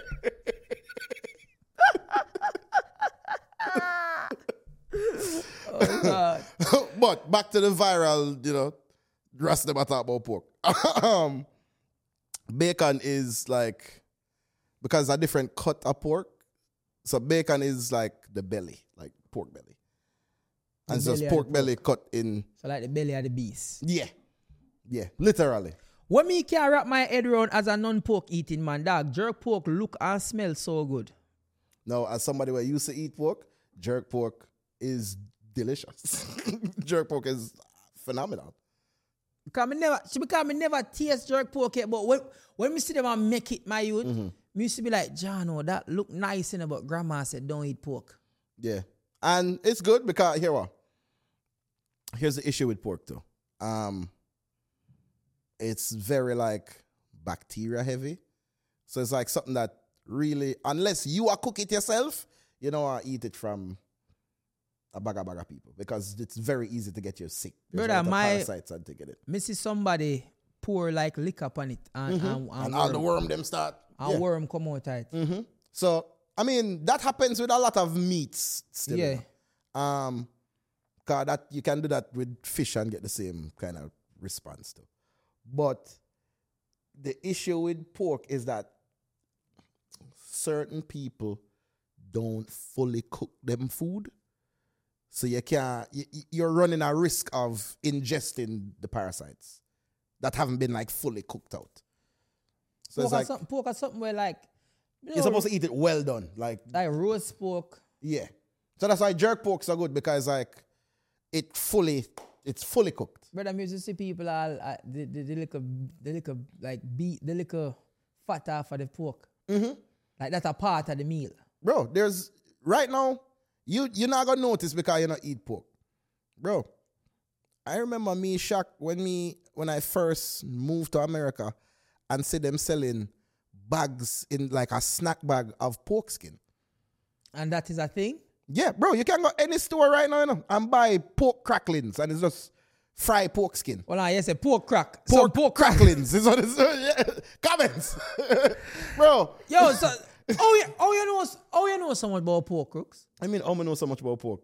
Oh, God. But back to the viral, rest them talk about pork. Bacon is like, because a different cut of pork. So bacon is like the belly, like pork belly. And so belly it's of pork the belly cut in. So like the belly of the beast. Yeah, literally. What me can wrap my head around as a non-pork eating man, dog, jerk pork look and smell so good. Now, as somebody who used to eat pork, jerk pork is delicious. Jerk pork is phenomenal. Because me never taste jerk pork yet, but when me see them and make it, my youth, me used to be like, John, oh, that look nice, but grandma said don't eat pork. Yeah. And it's good because, here's the issue with pork too. It's very like bacteria heavy. So it's like something that really, unless you are cook it yourself, you know, I eat it from a bag of people because it's very easy to get you sick. There's Brother, parasites and to get it. me see somebody pour like liquor on it and all the worm them start. And worm come out of it. So, I mean, that happens with a lot of meats still. Yeah. You know. Cause that you can do that with fish and get the same kind of response too. But the issue with pork is that certain people don't fully cook them food. So you're running a risk of ingesting the parasites that haven't been like fully cooked out. So Pork, it's like pork is something where like you're supposed to eat it well done, like roast pork. yeah. So that's why jerk porks are good because like it's fully cooked. Brother, I used to see people all the little fat off of the pork. Like that's a part of the meal. Bro, there's right now, you're not gonna notice because you not eat pork. Bro, I remember me shocked when I first moved to America and see them selling bags in like a snack bag of pork skin. And that is a thing? Yeah, bro, you can go any store right now, you know, and buy pork cracklings and it's just fried pork skin. Well, I say pork crack. Pork cracklings is what it's yeah. Comments. Bro. Yo, so you know so much about pork, Crooks? I mean, I know so much about pork.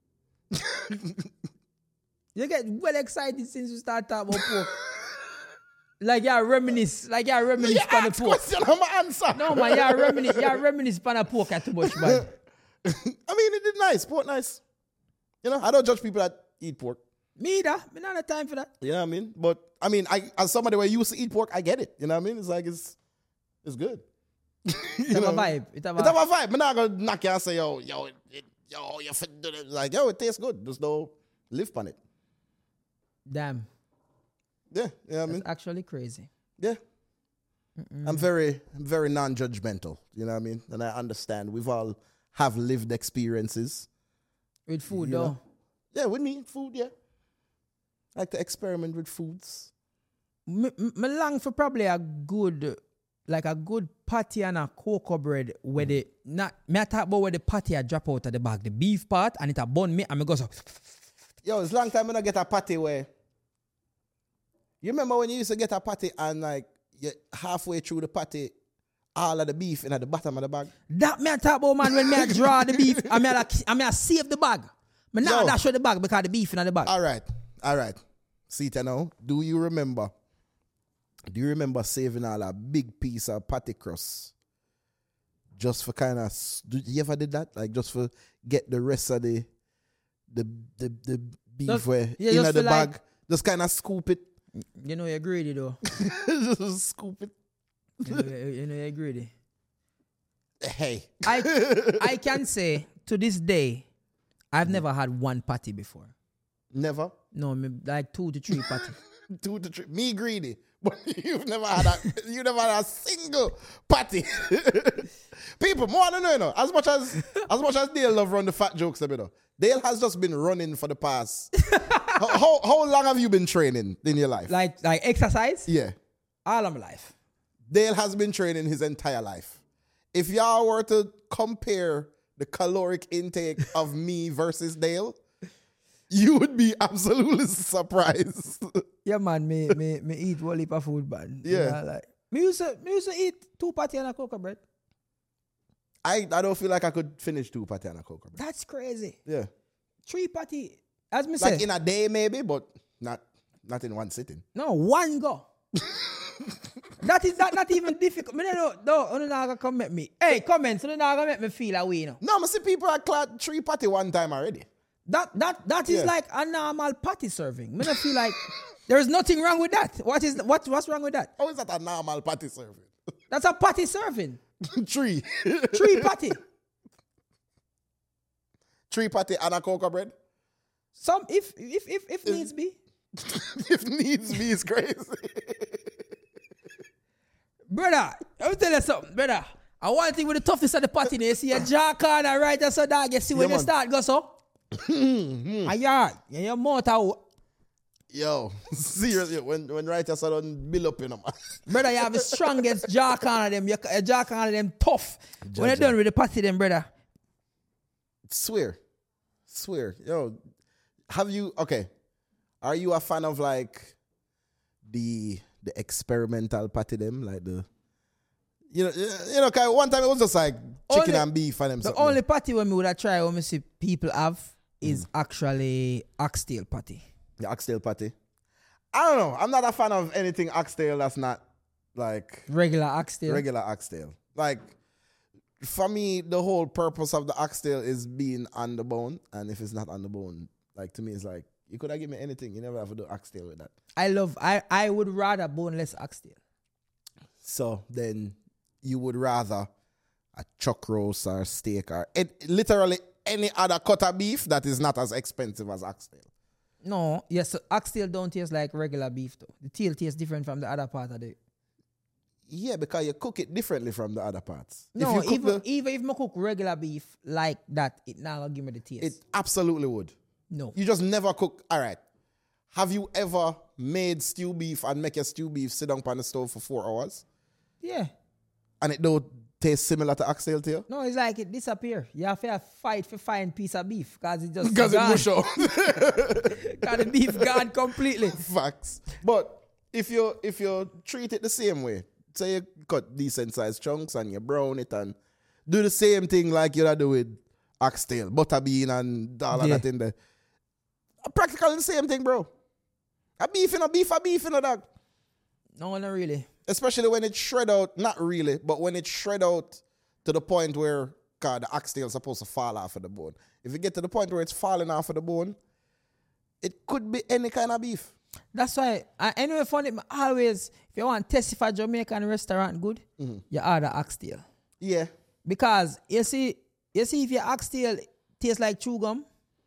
You get well excited since you start talking about pork. Like you reminisce on the pork. Question, I'm answer. No man, you reminisce on the pork at too much, man. I mean, it did nice. Pork nice. You know, I don't judge people that eat pork. Me either. Me not have time for that. You know what I mean? But I mean, as somebody who used to eat pork, I get it. You know what I mean? It's like it's good. It's a vibe. It's a vibe. I'm not gonna knock you and say, yo, you fit do it. Like, yo, it tastes good. There's no live on it. Damn. Yeah, you know what I mean? Actually crazy. Yeah. I'm very non-judgmental. You know what I mean? And I understand we've all have lived experiences. With food, you though. know? Yeah, with me, food, yeah. I like to experiment with foods. Me long for probably a good patty and a cocoa bread where me I talk about where the patty I drop out of the bag, the beef part, and it a bun me and me go so. Yo, it's long time I don't get a patty where. You remember when you used to get a patty and like you halfway through the patty, all of the beef in at the bottom of the bag? That me I talk about, man, when me I draw the beef, I me I save the bag. Me not dash out the bag because the beef in the bag. All right. See it now. Do you remember saving all a big piece of patty crust just for kind of? You ever did that? Like just for get the rest of the beef just, where in the bag, like, just kind of scoop it. You know you're greedy though. Just scoop it. You know you're greedy. Hey, I can say to this day, I've never had one patty before. Never? No, like 2 to 3 patty. 2 to 3. Me greedy. But you've never had a single patty. People, more than you know. As much as Dale love run the fat jokes, you know, Dale has just been running for the past. How long have you been training in your life? Like exercise? Yeah. All of my life. Dale has been training his entire life. If y'all were to compare the caloric intake of me versus Dale, you would be absolutely surprised. Yeah, man, me eat one heap of food, man. Yeah. You know, like, me used to eat 2 patty and a cocoa bread. I don't feel like I could finish 2 patty and a cocoa bread. That's crazy. Yeah. 3 patty, as me say. Like in a day maybe, but not in one sitting. No, one go. That is not even difficult. Me no, you're not gonna come at me. Hey, comment, so you're not gonna make me feel away, you know. No, I see people are clad 3 patty one time already. That is like a normal patty serving. Me don't feel like there is nothing wrong with that. What's wrong with that? How is that a normal patty serving? That's a patty serving. 3. 3 patty. 3 patty and a cocoa bread? Some if needs be. If needs be is crazy. Brother, let me tell you something, brother. I want to think with the toughness of the patty, you see a jaw corner right there, so dog, you see when you start go so. And your mouth out. Yo, seriously, when writers are done build up, you know, man. Brother, you have the strongest jaw corner them. Your jaw corner them tough. When you're done with the patty, them, brother, Swear. Yo, have you, okay. Are you a fan of like the experimental patty them? Like cause one time it was just like chicken and beef and them. The only patty when me would have tried when me see people have is actually oxtail patty. The oxtail patty. I don't know. I'm not a fan of anything oxtail that's not like regular oxtail. Regular oxtail. Like, for me, the whole purpose of the oxtail is being on the bone. And if it's not on the bone, like, to me, it's like, you could have given me anything. You never have to do oxtail with that. I would rather boneless oxtail. So then you would rather a chuck roast or steak or literally any other cut of beef that is not as expensive as oxtail. No, yes, so oxtail don't taste like regular beef though. The tail tastes different from the other part of the. Yeah, because you cook it differently from the other parts. No, even if I cook regular beef like that, it now gonna give me the taste. It absolutely would. No. You just never cook. All right. Have you ever made stew beef and make your stew beef sit down on the stove for 4 hours? Yeah. And it don't taste similar to oxtail to you? No, it's like it disappear. You have to fight for find piece of beef because it just because it mush out. Because the beef gone completely. Facts. But if you treat it the same way, say you cut decent sized chunks and you brown it and do the same thing like you do with oxtail, butter bean and all of that in there. Practically the same thing, bro. A beef, dog. No, not really. Especially when it shred out, not really, but when it shred out to the point where the oxtail is supposed to fall off of the bone. If you get to the point where it's falling off of the bone, it could be any kind of beef. That's why, anyway, funny, always, if you want to test if a Jamaican restaurant good, you order oxtail. Yeah. Because, you see if your oxtail tastes like chew gum,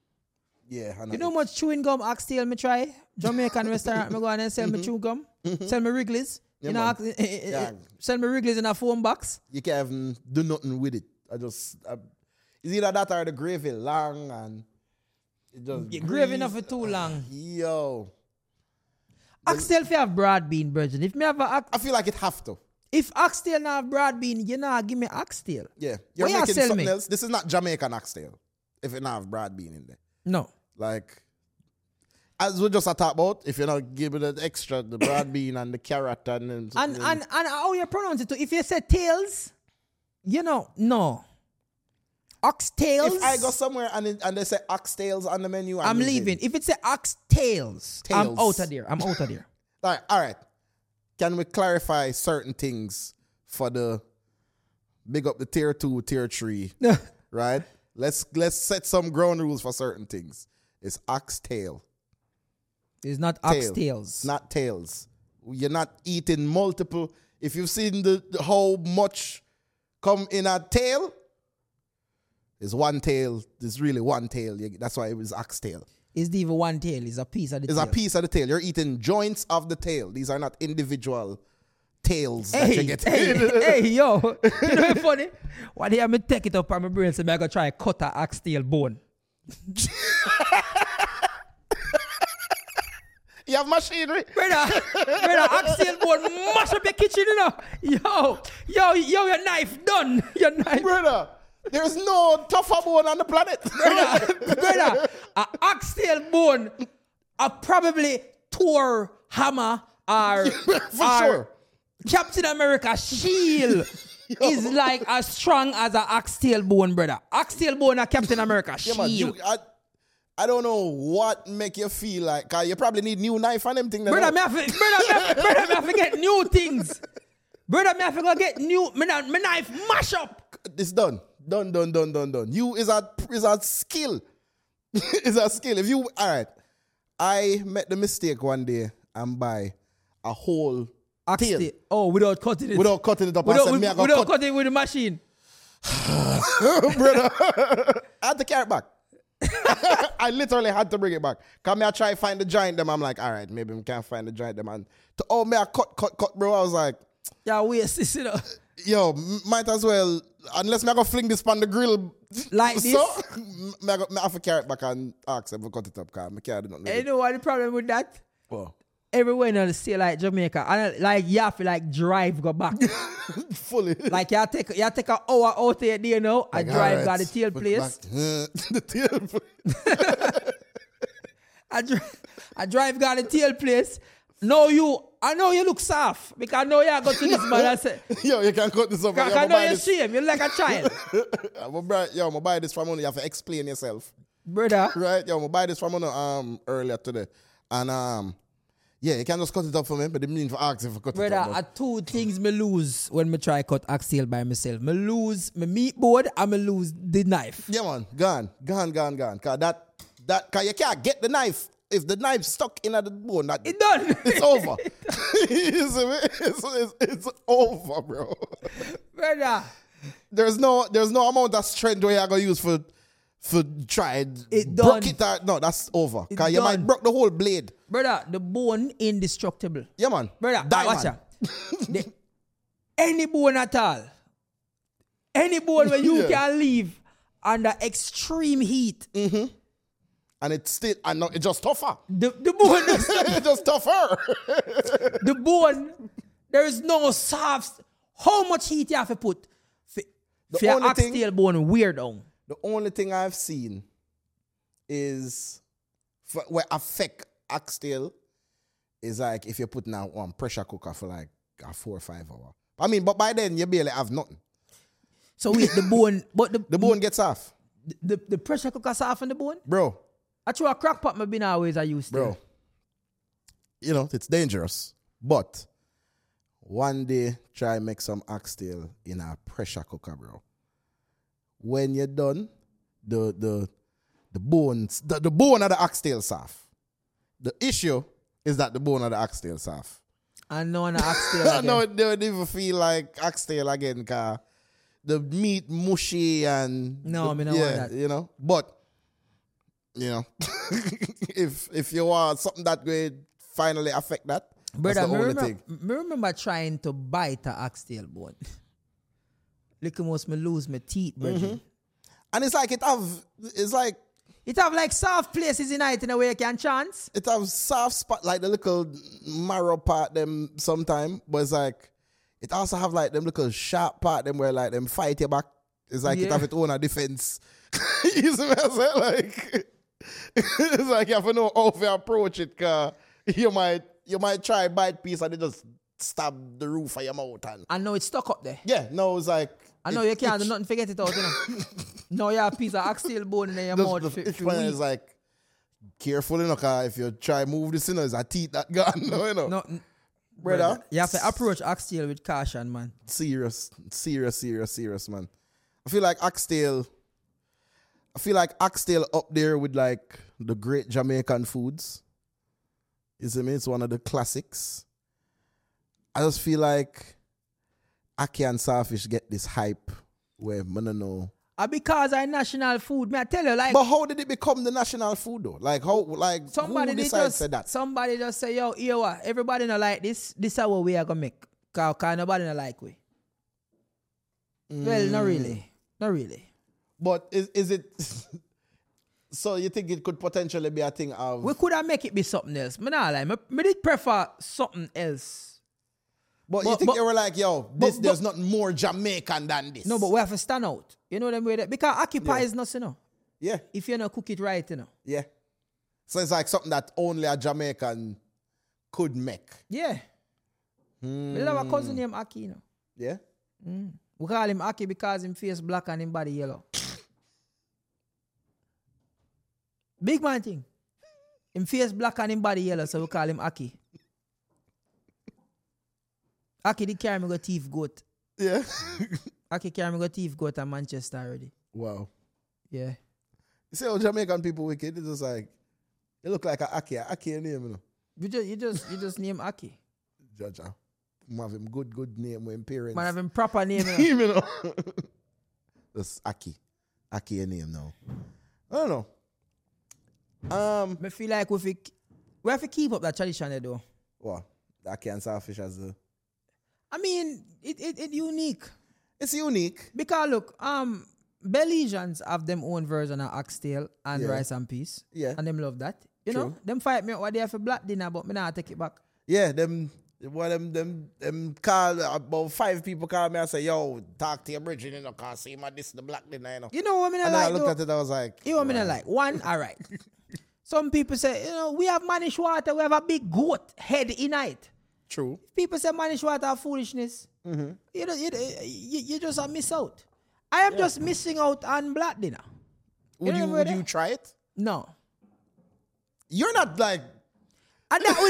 yeah, you know how much chewing gum oxtail me try? Jamaican restaurant, me go and sell me chew gum, sell me Wrigley's. Yeah, sell me Wrigley's in a foam box. You can't even do nothing with it. It's either that or the gravy long and it just gravy enough for too long. Yo. Oxtail if you have broad bean, virgin. If me have I feel like it have to. If oxtail not have broad bean, you not give me oxtail. Yeah. You're making something else. This is not Jamaican oxtail. If it not have broad bean in there. No. Like, as we just talked about, if you're not giving it extra, the broad bean and the carrot and how you pronounce it too. If you say tails, no. Oxtails. If I go somewhere and they say oxtails on the menu, I'm leaving. If it say oxtails, I'm out of there. Like, all right. Can we clarify certain things for the big up the tier 2, tier 3, right? Let's set some ground rules for certain things. It's oxtail. It's not oxtails. Not tails. You're not eating multiple. If you've seen the how much come in a tail, it's one tail. There's really one tail. That's why it was oxtail. It's even one tail. It's a piece of the tail. It's a piece of the tail. You're eating joints of the tail. These are not individual tails that you get. Hey, yo. You know what's funny? One day I take it up on my brain and say, I'm going to try cut a oxtail bone. You have machinery. Brother, oxtail bone mash up your kitchen, you know. Yo, your knife done. Your knife. Brother, there's no tougher bone on the planet. Brother, a oxtail bone, a probably Thor hammer or sure. Captain America shield is like as strong as an oxtail bone, brother. Oxtail bone and Captain America shield. Man, I don't know what make you feel like, cause you probably need new knife and them things. Brother, me have to get new things. Brother, me have to go get new, my knife mash up. It's done. Done. You is a skill. It's a skill. If you, all right. I made the mistake one day and buy a whole tail. Oh, without cutting it. Without cutting it up. Without cutting it with the machine. Brother, I had to carry it back. I literally had to bring it back. Cause I try to find the joint them. I'm like, all right, maybe we can't find the joint them. And I cut, bro. I was like, yeah, waste, yo, might as well, unless I go fling this on the grill. Like so, this? I have to carry it back and ask them to cut it up. Cause I can't do nothing. You know what the problem with that? Well, everywhere in the state like Jamaica, and like you have to like drive go back. Fully. Like you take an hour out there, you know, and Like, drive alright, got the tail put place. back. The tail place. I drive got the tail place. I know you look soft because I know you go to this man and say, Yo, you can cut this up. I know you're shame. You're like a child. I'm gonna buy this from you. You have to explain yourself. Brother. Right? Yo, I'm gonna buy this from earlier today. And yeah, you can just cut it up for me, but the mean for ask if I cut it Brother, up. are two things me lose when me try cut oxtail by myself. Me lose my meat board and me lose the knife. Yeah, man. Gone. Cause cause you can't get the knife. If the knife stuck in the bone, It done. it's over. it's over, bro. Brother. There's no amount of strength where you're gonna use for try It broke done. it. No, that's over. It Cause you might done. broke the whole blade. Brother, the bone indestructible. Yeah, man. Brother, Diamond. watch out. Any bone at all. Any bone where you Yeah. can leave under extreme heat. And it's still, and it's just tougher. The bone, It's just tougher. the bone, there is no soft. How much heat you have to put for your only thing- oxtail bone wear down? The only thing I've seen is where affect oxtail is like if you're putting out one pressure cooker for like a 4 or 5 hour. I mean, but by then you barely have nothing. So wait, the bone, but The bone gets off. the pressure cooker soften the bone? Bro, I threw a crack pot my been always I used to. bro. You know, it's dangerous. But one day try make some oxtail in a pressure cooker, bro. When you're done, the bones, the bone of the oxtail soft. The issue is that the bone of the oxtail soft. I know an oxtail I again. know it don't even feel like oxtail again, cause the meat mushy and No, me don't want that. you know. But you know, if you want something that would finally affect that, Brother, that's the me only remember, thing. me remember trying to bite a oxtail bone. Look almost me lose my teeth, brother. And it's like It have like soft places in it in a way you can chance. it have soft spot like the little marrow part them sometime, but it's like it also have like them little sharp part them where like them fight your back. It's like it Yeah. have its own defense. You see what I'm saying? Like it's like you have to know how to approach it, cause you might try bite piece and it just stab the roof of your mouth and I know it's stuck up there. yeah, no, it's like I know you can't do nothing, forget it out, you know. Now you have a piece of oxtail bone in your mouth. Each one is like careful, you know, cause if you try move this, you know, it's a teeth that gone, you know. No, Brother, you have to approach oxtail with caution, man. serious, man. I feel like oxtail up there with like the great Jamaican foods. You see me? It's one of the classics. I just feel like ackee and saltfish get this hype where I don't know. Because I national food, may I tell you, like But how did it become the national food though? Like how, like somebody who they decided just to say that? somebody just say, yo, here what? Everybody not like this. This is what we are gonna make. Cause nobody not like we. Well, not really. Not really. But is it? So you think it could potentially be a thing of? We could have make it be something else. Me not lie. Me did prefer something else. But you think they were like, yo, there's nothing more Jamaican than this? No, but we have to stand out. You know them way that because occupy is not, you know. Yeah, If you not cook it right, you know. yeah. So it's like something that only a Jamaican could make. Yeah. We have a cousin named Aki, you know. Yeah. We call him Aki because him face black and him body yellow. Big man thing. Him face black and him body yellow, so we call him Aki. Aki did carry me go thief goat. Yeah. Aki carry me go thief goat at Manchester already. Wow. Yeah. You see how Jamaican people wicked? It's just like, you look like a Aki name, you know. You just name Aki. Judge, have him good name when parents. Man have him proper name. You know? You know. That's Aki a name now. I don't know. I feel like we have to keep up that tradition there though. What? Aki and saltfish as a... I mean, it unique. It's unique. Because look, Belizeans have them own version of oxtail and Yeah. rice and peas. Yeah. And them love that. You know, them fight me out what they have for black dinner, but me not take it back. Yeah, them call about 5 people call me and say, yo, talk to your bridge, you know, can't see my this the black dinner, you know. You know what I mean? And like, I looked at it, I was like, you know what I mean? Like, one, all right. Some people say, you know, we have managed water, we have a big goat head in it. True. People say managed water are foolishness. Mm-hmm. You just miss out. I am just missing out on black dinner. Would you try it? No. You're not like... And that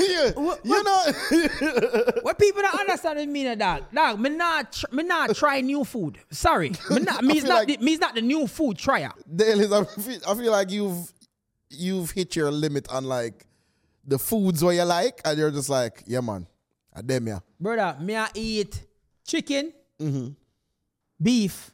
what people don't understand with me, dog, me not try new food. Sorry. Me's not the new food trier. Dale, I feel like you've hit your limit on like the foods where you like, and you're just like, yeah, man. I damn ya. Brother, me I eat chicken, beef,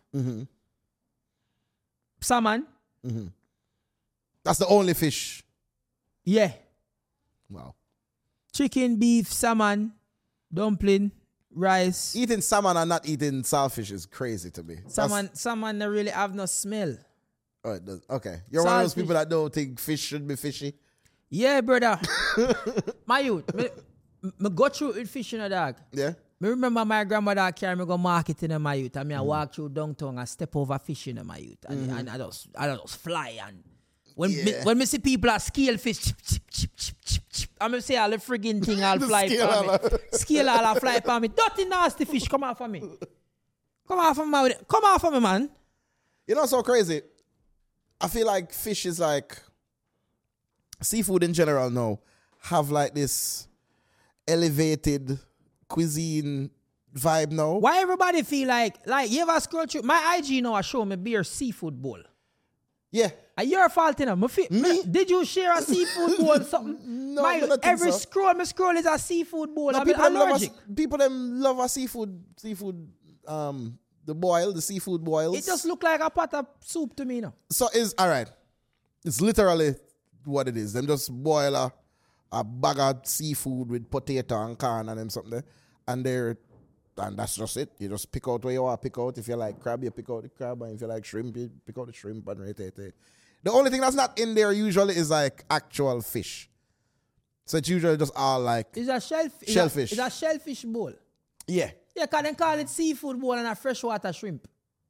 salmon. That's the only fish. Yeah. Wow. Chicken, beef, salmon, dumpling, rice. Eating salmon and not eating saltfish is crazy to me. Salmon don't really have no smell. Oh, it does. Okay. You're one of those people that don't think fish should be fishy? Yeah, brother. My youth, me go through with fish in a dog. Yeah. Me remember my grandmother carry me go marketing in my youth. I walk through downtown and step over fish in my youth. And I just fly. And when me see people at scale fish, chip, chip, chip, chip, chip, chip, I'm going to say all the friggin' thing I'll fly for me. Scale all I'll fly for me. Dirty nasty fish, come off of me. Come off of me, man. You know what's so crazy? I feel like fish is like, seafood in general now, have like this elevated cuisine vibe now. Why everybody feel like you ever scroll through my IG now? I show me beer seafood bowl. Yeah. And your fault, you know. Me? Did you share a seafood bowl or something? No, every scroll is a seafood bowl. No, I'm allergic. People love a seafood, the seafood boils. It just look like a pot of soup to me, you know. So all right. It's literally what it is. Them just boil a bag of seafood with potato and corn and them something there. And that's just it. You just pick out where you want to pick out. If you like crab, you pick out the crab. And if you like shrimp, you pick out the shrimp and right. The only thing that's not in there usually is like actual fish. So it's usually just all like... It's a shellfish. It's a shellfish bowl. Yeah. Yeah, because they call it seafood bowl and a freshwater shrimp.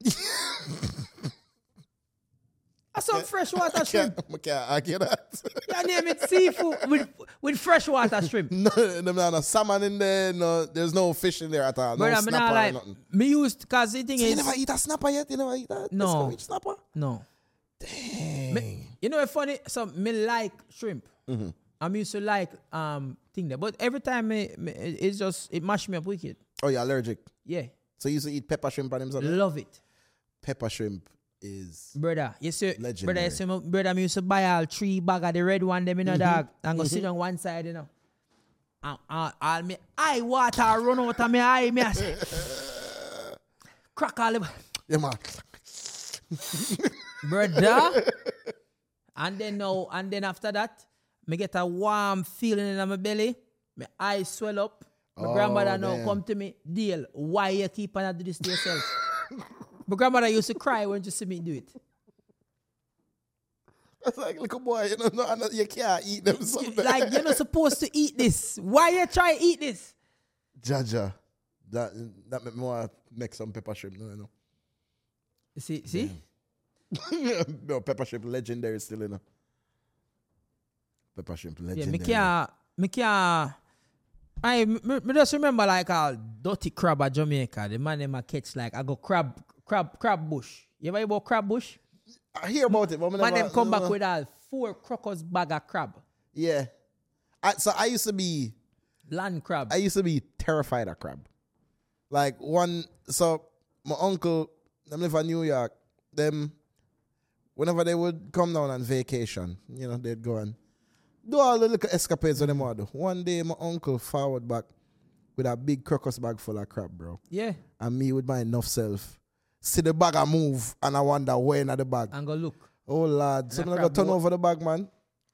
That's some freshwater shrimp. I can't argue that. Yeah, name it seafood with freshwater shrimp. No salmon in there. No, there's no fish in there at all. No snapper or nothing. Me used, because the thing is... You never eat a snapper yet? You never eat that? No. Snapper? No. Dang. You know what's funny? So, me like shrimp. Mm-hmm. I'm used to like thing there. But every time it mashed me up wicked. Oh, you're allergic? Yeah. So you used to eat pepper shrimp and himself? Love it. Pepper shrimp is brother, legendary. Brother, me used to buy all 3 bag of the red one, them in a dog, and go sit on one side, you know. All me eye water run out of my eye, me I say, crack all the... Yeah, man. Brother. And then after that, me get a warm feeling in my belly. My eyes swell up. My grandmother now come to me, Dale, why you keep on do this to yourself? My grandmother used to cry when she see me do it. That's like, little boy, you can't eat them something. Like, you're not supposed to eat this. Why you try to eat this? Jaja. That make me want to make some pepper shrimp, no, you know. See? No, pepper shrimp legendary still, you know. Pepper shrimp legendary. Yeah, me just remember like a dirty crab at Jamaica. The man them catch like I go crab bush. You ever hear about crab bush? I hear about it, but man them come back with all 4 crocus bag of crab. Yeah. So I used to be land crab. I used to be terrified of crab. Like so my uncle, them live in New York, them whenever they would come down on vacation, you know, they'd go and do all the little escapades that they want to do. One day, my uncle forward back with a big crocus bag full of crab, bro. Yeah. And me with my enough self. See the bag I move, and I wonder where in the bag. And go look. Oh, Lord. So I'm going to turn over the bag, man.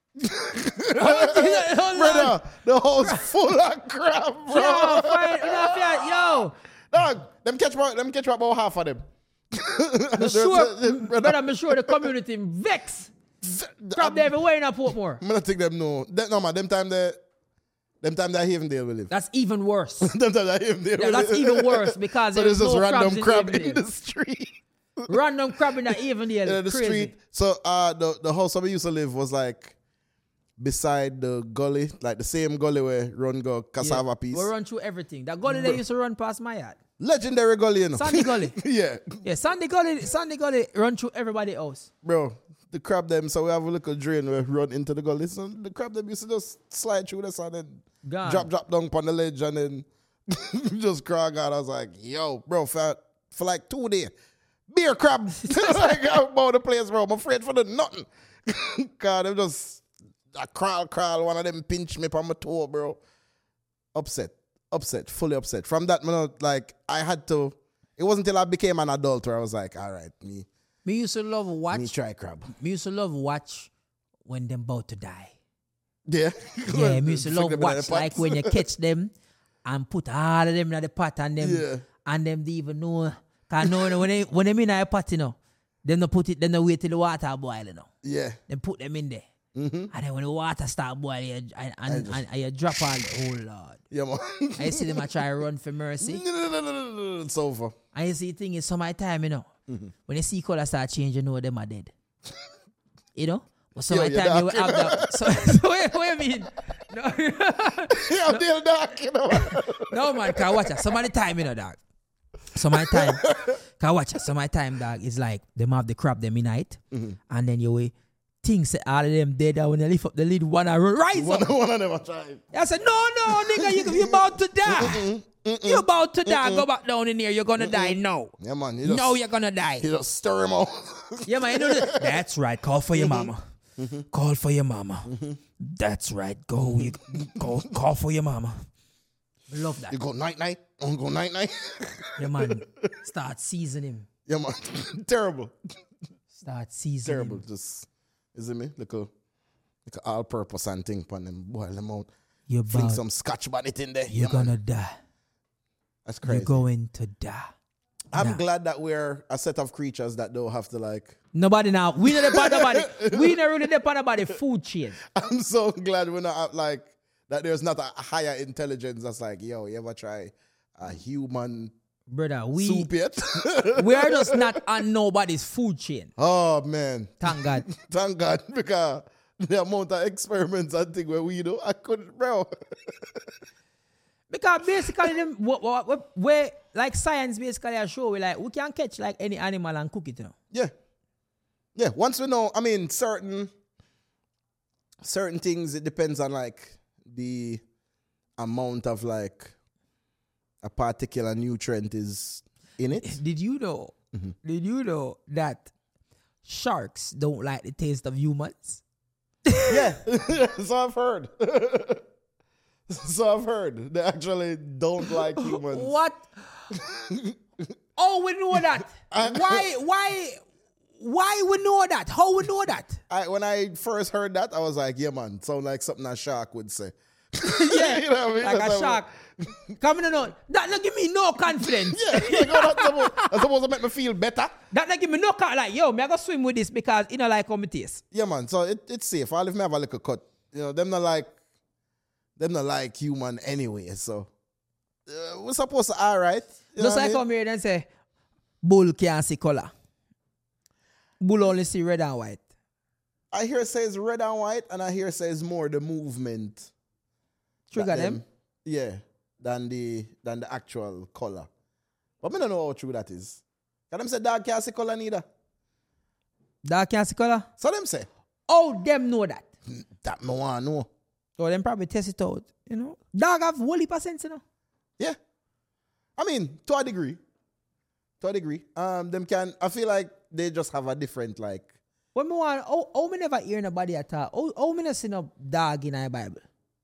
Brother, the house full of crab, bro. Yo. Dog, them catch about half of them. I'm sure the community vex. Crab there everywhere in a Portmore. I'm gonna take them no. No man, them time that Havendale will live. That's even worse. Them time that Havendale will That's live. even worse because So there's there's just no random crab crabs in the street. Random crab in the Avondale. In the Crazy. street. So the house where we used to live was like beside the gully, like the same gully where run go cassava piece. We run through everything. That gully they used to run past my yard. Legendary gully, you know. Sandy Gully. Yeah. Yeah, Sandy Gully run through everybody's house. Bro, the crab them, so we have a little drain where we run into the gully. So the crab them used to just slide through the sun and Gone. drop down upon the ledge and then just crawl out. I was like, yo, bro, for like 2 days. Beer crab. Like, I'm about the place, bro. I'm afraid for the nothing. God, them just I crawl. One of them pinch me on my toe, bro. Upset, fully upset. From that minute, like I had to. It wasn't until I became an adult where I was like, all right, me used to love watch. try crab. Me used to love watch when them about to die. Yeah, Yeah, me used to Flick love them in the watch pot. like when you catch them and put all of them in the pot and them Yeah. and them they even know. Cause no, when they in a pot, you know, them no put it, then they wait till the water boil, you know. Yeah, Then put them in there. Mm-hmm. And then when the water start boiling, and you drop all, oh Lord. yeah, man. I see them I try to run for mercy. No, it's over. And you see the thing is some of the time, you know, when you see color start changing, you know them are dead. You know? But some Yo, of the you're time you will dark, have that. So what you mean? No, Yeah, I'm still dark, you know. no man, can watch it. Some of the time, you know, dog. Some of the time, can watch it. Some of the time, dog, is like them have the crab them in night, and then you will think say all of them dead, and when you lift up the lid, one and rise up. One of them I tried. I said, no, nigga, you about to die. You about to die. Go back down in here. You're gonna die now. Yeah, man. You just, No, you're gonna die. You just stir him out. Yeah, man. You know that? That's right. Call for your mama. Call for your mama. That's right. Go. Call for your mama. Love that. You go night. I'm go night. Yeah, man. Start seasoning him. Yeah, man. Terrible. Start seasoning Terrible. him. Just, is it me? Like a all-purpose and thing upon them. Boil them out. You're Fling about, some scotch bonnet in there. you're Yeah, man. gonna die. That's crazy. You're going to die. I'm Nah. glad that we're a set of creatures that don't have to like. Nobody now. We not depend about We not really depend about the food chain. I'm so glad we're not like that. There's not a higher intelligence that's like, yo, you ever try a human Brother, soup yet? we are just not on nobody's food chain. Oh man, Thank God. thank God, because the amount of experiments and thing where we do, I couldn't, bro. Because basically, them, where like science basically a show, we can catch like any animal and cook it, you know. Yeah. Once we know, I mean, certain things, it depends on like the amount of like a particular nutrient is in it. Did you know? Did you know that sharks don't like the taste of humans? Yeah, so I've heard. They actually don't like humans. What? Oh, we know that. Why we know that? How we know that? When I first heard that, I was like, yeah, man, sound like something a shark would say. Yeah, You know what I mean? like That's a shark. Coming on, that not give me no confidence. That's supposed to make me feel better. That not give me no like, yo, me I go swim with this because you know like how me taste. Yeah, man. So it's safe. I'll if me have a little cut. You know, them not like human anyway. So we're supposed to all right. You Just know what I like mean? come here and say, bull can't see color. Bull only see red and white. I hear it says red and white, and I hear it says more the movement. Trigger that them. Yeah, than the actual color. But I don't know how true that is. Can them say dog can't see color neither? Dog can't see color? So them say Oh, them know that. that no one know. So them probably test it out. You know? Dog have whole heap of sense, you know? Yeah, I mean to a degree. Them can. I feel like they just have a different like. When me want, oh, me never hear nobody at all. Oh, me never see no dog in the Bible.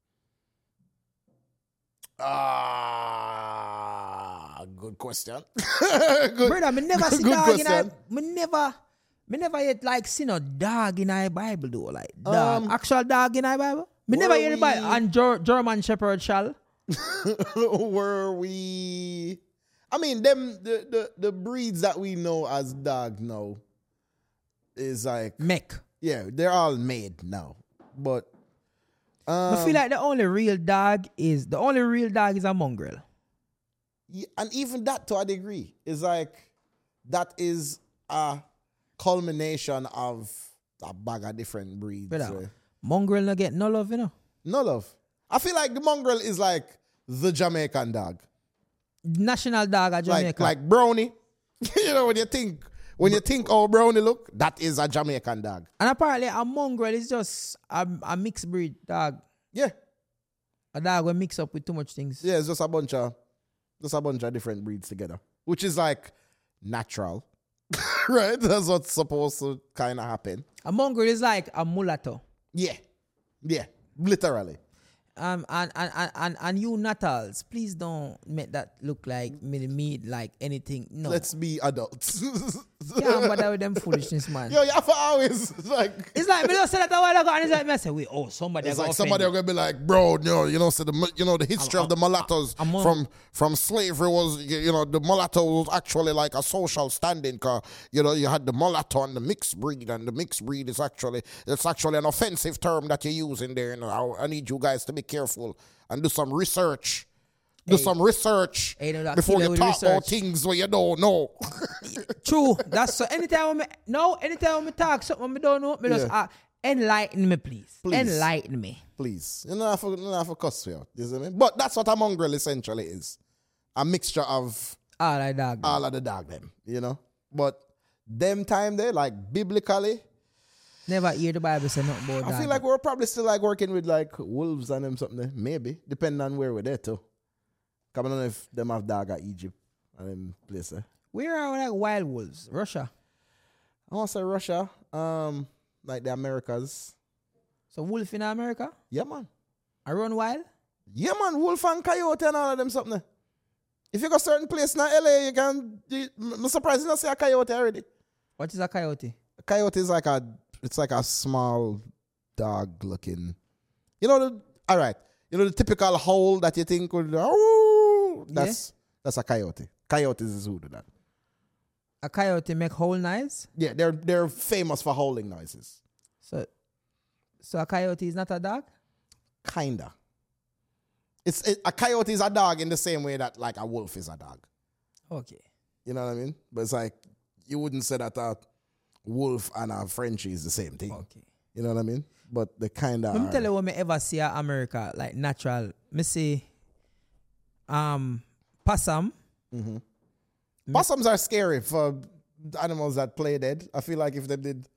Good question. Brother, me never see good dog question. in the me never yet like see no dog in the Bible though. Like dog. Actual dog in the Bible. Me never hear anybody and German Shepherd shall. Were we? I mean, them the breeds that we know as dog now is like Mech. Yeah, they're all made now. But I feel like the only real dog is a mongrel. yeah, and even that to a degree is like that is a culmination of a bag of different breeds. Brother, mongrel no get no love, you know. No love. I feel like the mongrel is like the Jamaican dog. National dog of Jamaica. Like Brownie. You know, when you think how Brownie look, that is a Jamaican dog. And apparently a mongrel is just a mixed breed dog. Yeah. A dog will mix up with too much things. Yeah, it's just a bunch of different breeds together. Which is like natural. Right? That's what's supposed to kind of happen. A mongrel is like a mulatto. Yeah. Yeah. Literally. And you Natals, please don't make that look like me like anything. No. Let's be adults. Yeah, but that with them foolishness, man. Yo, you have to always like. It's like me just said that a while ago, and it's like me I say, wait, somebody. It's like somebody are gonna be like, bro, so the history of the mulattoes from slavery was, the mulatto was actually like a social standing. Cause you had the mulatto and the mixed breed, and the mixed breed is actually an offensive term that you use in there. I need you guys to be careful and do some research. Before you talk about things where you don't know. True. That's so. Anytime we talk something I don't know, me just enlighten me, please. Enlighten me, please. You don't have to cuss you out. You see me? But that's what a mongrel essentially is. A mixture of all of the dog them. But them time there, like biblically. Never hear the Bible say nothing about that. I feel like we're probably still like working with like wolves and them something there. Maybe. Depending on where we're there too. I don't know if them have dog at Egypt and them places. Where are like wild wolves? Russia. I want to say Russia. Like the Americas. So wolf in America? Yeah, man. I run wild? Yeah, man. Wolf and coyote and all of them something. If you go certain place in LA, I'm surprised you don't see a coyote already. What is a coyote? A coyote is like a small dog looking. All right. The typical howl that you think would, that's a coyote. Coyotes is who do that. A coyote make howl noise? Yeah, they're famous for howling noises. So a coyote is not a dog? Kinda. A coyote is a dog in the same way that like a wolf is a dog. Okay. You know what I mean? But it's like you wouldn't say that a wolf and a Frenchie is the same thing. Okay. You know what I mean? But they kind of. Let me tell you what me ever see in America like natural. Me see, possum. Mm-hmm. Possums are scary for animals that play dead. I feel like if they did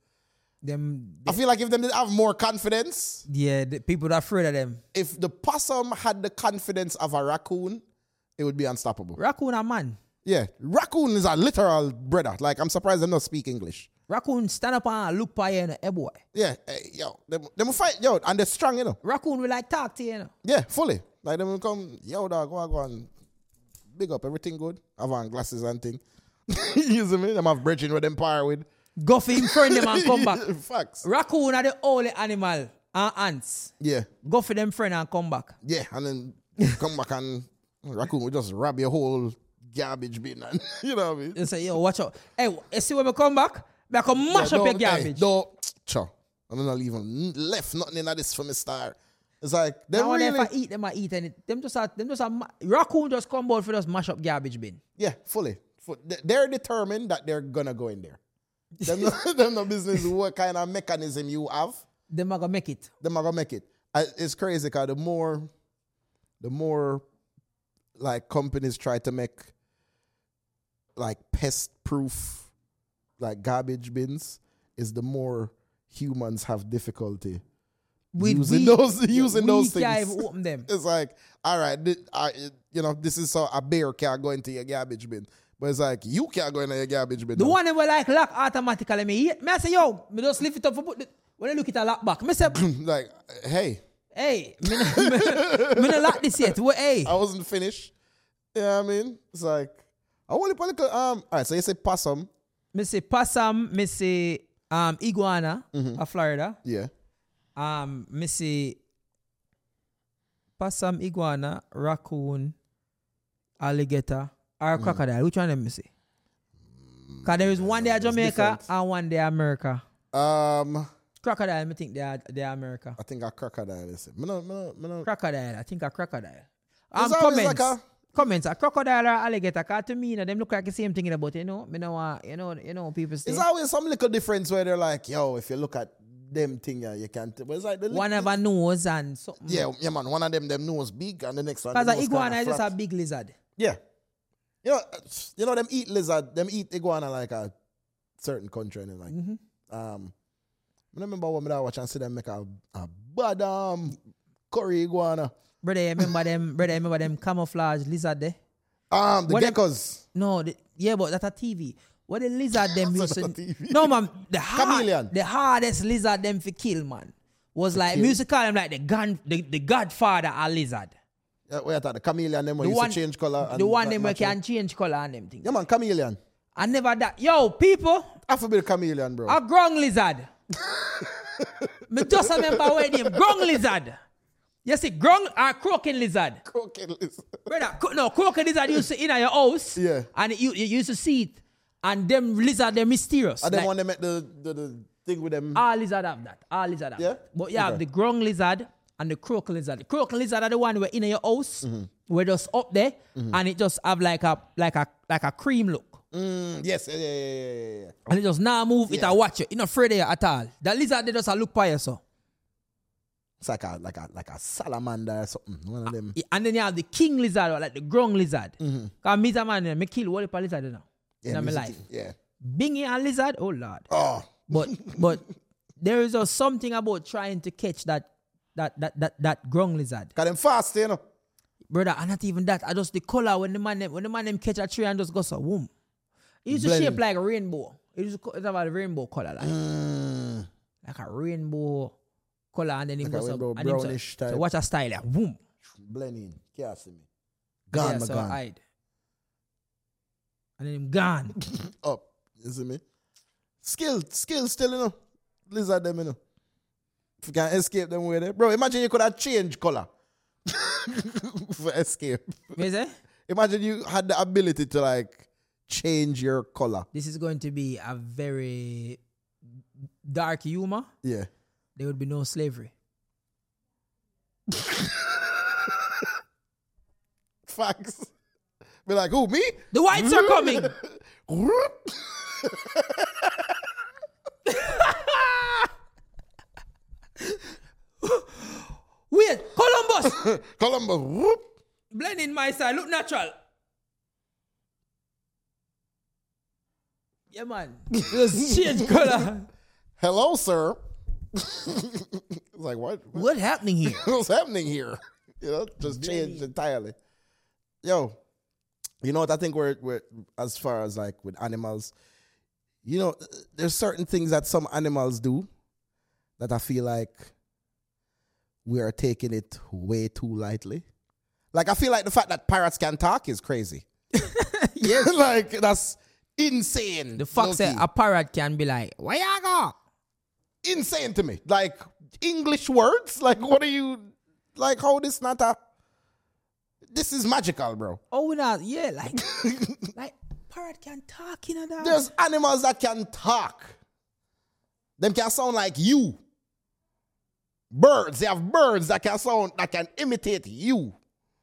have more confidence. Yeah, the people are afraid of them. If the possum had the confidence of a raccoon, it would be unstoppable. Raccoon a man. Yeah, raccoon is a literal brother. Like I'm surprised they don't speak English. Raccoon stand up and look for you, boy. Yeah, them will fight, and they're strong, Raccoon will like talk to you, Yeah, fully. Like them will come, dog, go on, big up, everything good. Have on glasses and thing. You see me? Them have bridging with empire with. Go for him, friend them and come back. Facts. Raccoon are the only animal and ants. Yeah. Go for them friend and come back. Yeah, and then come back and raccoon will just rob your whole garbage bin and you know what I mean? You say, watch out. Hey, you see when we come back? I can mash up your garbage. I'm not even left nothing in this for me star. It's like them really. If I eat them, I eat and them just raccoon just come out for just mash up garbage bin. Yeah, fully. They're determined that they're gonna go in there. Them no business what kind of mechanism you have. Them are gonna make it. It's crazy because the more like companies try to make like pest proof like garbage bins is the more humans have difficulty using those things. Can't even open them. It's like, all right, this is so a bear can't go into your garbage bin. But it's like, you can't go into your garbage bin. The one that will like lock automatically. Me I say, me just lift it up for put when I look at a lock back. Me say, like, hey, me not lock this yet. Hey. I wasn't finished. Yeah, I mean, it's like, I want to put all right, so you say possum. Me say possum, me say iguana of Florida. Yeah. Me say possum, iguana, raccoon, alligator, or crocodile. Which one of them me say? Because there is one day Jamaica and one day America. Crocodile, I think they are America. I think a crocodile is it. Me no. Crocodile, I think a crocodile. It's always like Comments, a crocodile or alligator, cause to me, them look like the same thing, but you know, people say. It's always some little difference where they're like, yo, if you look at them thing, you can't. But it's like one have a nose and something. Yeah, man. One of them nose big, and the next one. Because an iguana is just a big lizard. Yeah, you know them eat lizard. Them eat iguana like a certain country, and like, I remember when I watch and see them make a bad curry iguana. Brother, remember them camouflage lizard there? The geckos. No, but that's a TV. What the lizard them used to... No, man, the hardest lizard them for kill, man, was like, music call them like the godfather of lizard. Wait, I thought the chameleon them used to change color. The one them can change color and them things. Yeah, man, chameleon. I never that. Yo, people. I feel a chameleon, bro. A grung lizard. Me just remember where name. Grung lizard. You see, grung or croaking lizard. Croaking lizard. Brother, croaking lizard you used to in your house. Yeah. And you used to see it. And them lizard, they're mysterious. And then when they make the thing with them. All lizard have that. Yeah? But you have the grung lizard and the croaking lizard. The croaking lizard are the one where in your house. We're just up there. And it just have like a cream look. Yes, yeah. And it just now move, it a watch you. You're not afraid of you at all. That lizard, they just a look by you, so. It's like a salamander or something. One of them. And then you have the king lizard or like the grung lizard. Because me, man, me kill all the lizard now. Yeah, in my life. Yeah. Bingy and lizard, oh Lord. Oh. But there is just something about trying to catch that grung lizard. Because them fast, you know. Brother, and not even that. I just the color when the man them catch a tree and just go so boom. It used to shape like a rainbow. It used to have a rainbow color like a rainbow color, and then it goes up and brownish type. So watch a style like boom. Blending. Can't see me. Gone, so gone. hide. And then him gone. Up. You see me? Skill still, you know. Lizard them, you know. If you can escape them with it. Bro, imagine you could have changed color. For escape. What is it? Imagine you had the ability to like change your color. This is going to be a very dark humor. Yeah. There would be no slavery. Facts. Be like, who, me? The whites are coming. Wait, Columbus. Columbus. Whoop. Blend in my side. Look natural. Yeah, man. Just change color. Hello, sir. It's like, what? What's happening here? What's happening here? You know, just changed entirely. Yo, you know what I think we're as far as like with animals, you know, there's certain things that some animals do that I feel like we are taking it way too lightly. Like, I feel like the fact that parrots can talk is crazy. Yes. Like, that's insane. The fact that a parrot can be like, where you go? Insane to me. Like, English words? Like, what are you... Like, how this not a... This is magical, bro. Oh, not... Yeah, like... like, parrot can talk, you know that? There's animals that can talk. Them can sound like you. Birds. They have birds that can sound... That can imitate you.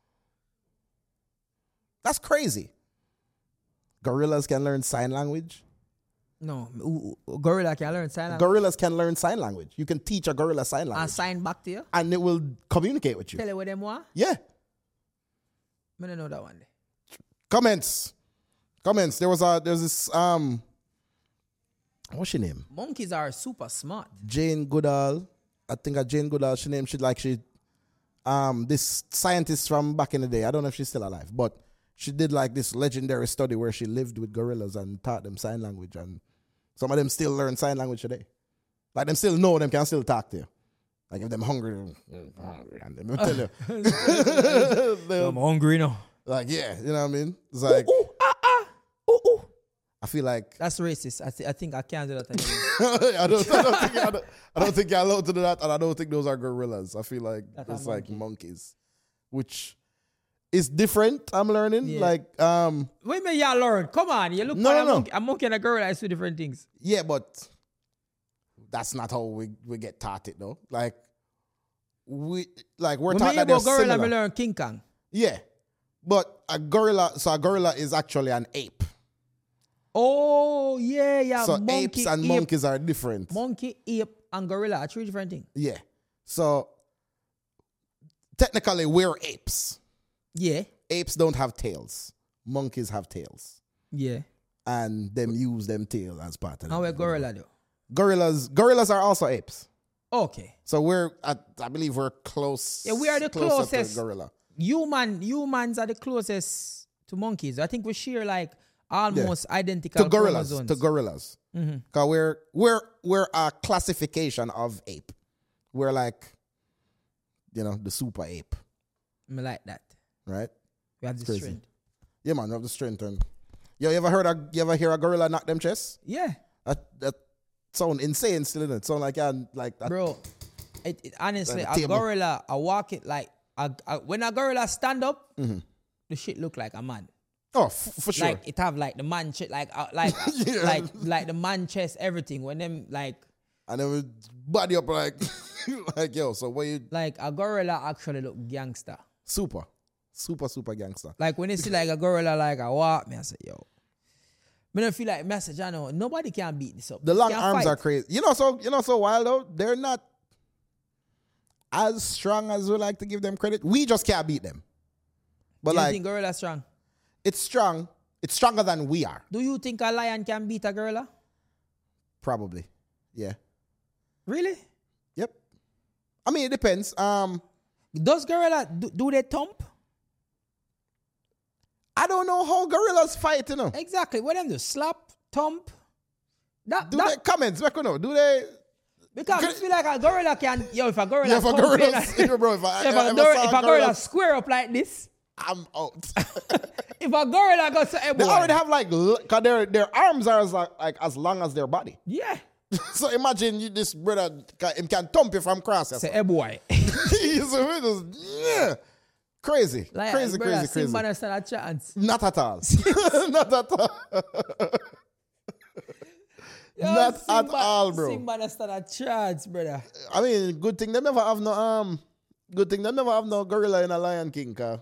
That's crazy. Gorillas can learn sign language. No, gorilla can learn sign language. Gorillas can learn sign language. You can teach a gorilla sign language. And sign back to you? And it will communicate with you. Tell you what them want? Yeah. I don't know that one. Comments. There's this, what's her name? Monkeys are super smart. Jane Goodall. I think Jane Goodall, this scientist from back in the day. I don't know if she's still alive, but she did like this legendary study where she lived with gorillas and taught them sign language, and some of them still learn sign language today. Like, them still know them can still talk to you. Like, if them hungry, and them tell you. I'm hungry now. Like, yeah, you know what I mean? It's like, I feel like that's racist. I think I can't do that anymore. I don't think you're allowed to do that, and I don't think those are gorillas. I feel like it's like monkeys, which is different. I'm learning. Yeah. Like, wait a minute, y'all learn. Come on, you look a monkey and a gorilla is two different things. Yeah, but that's not how we get taught it though. Like we're When taught me that they're about gorilla, similar. me learn King Kong. Yeah, but a gorilla is actually an ape. Oh, yeah. So Monkey, apes and ape, monkeys are different. Monkey, ape, and gorilla are three different things. Yeah. So technically, we're apes. Yeah. Apes don't have tails. Monkeys have tails, Yeah. and them use them tail as part of. How them. a gorilla do? Gorillas are also apes. Okay. So I believe we're close. Yeah, we are the closer closest. to gorilla. Humans are the closest to monkeys. I think we share like almost identical To gorillas. chromosomes. To gorillas. Because we're a classification of ape. We're like, the super ape, I like that. right? We have the Crazy. strength. Yeah, man, we have the strength. And you ever hear a gorilla knock them chest? Yeah. That sound insane still, innit? Sound like that. Bro, it honestly, Like a a table. gorilla, I walk it like, when a gorilla stand up, the shit look like a man. Oh, for sure. Like it have like the man chest, like Yeah. like the man chest, everything. When them like and then we body up like, like yo. So what you like a gorilla actually look gangster. super gangster? Like when you see like a gorilla like a walk, me I say yo. Me don't feel like message. I know nobody can beat this up. The long Can't arms fight. are crazy. So wild though. They're not as strong as we like to give them credit. We just can't beat them. But Do you like, think gorilla strong? it's strong. It's stronger than we are. Do you think a lion can beat a gorilla? Probably. Yeah. Really? Yep. I mean, it depends. Does gorilla do they thump? I don't know how gorillas fight. Exactly. What them do? Slap, thump. Do they comments? Make we know. Do they? Because I feel like a gorilla can. If a gorilla. Yeah, for thump you, gorillas, bro. If if a gorilla square up like this, I'm out. if a gorilla goes to They already have cause their arms are as long as their body. yeah. So imagine this brother him can thump you from cross. Say, hey boy. Yeah. Crazy. Like, Crazy. Simba don't stand a chance. Not at all. Not at all. Yo, Not at Simba- all, bro. Simba don't stand a chance, brother. I mean, good thing they never have no gorilla in a Lion King, car.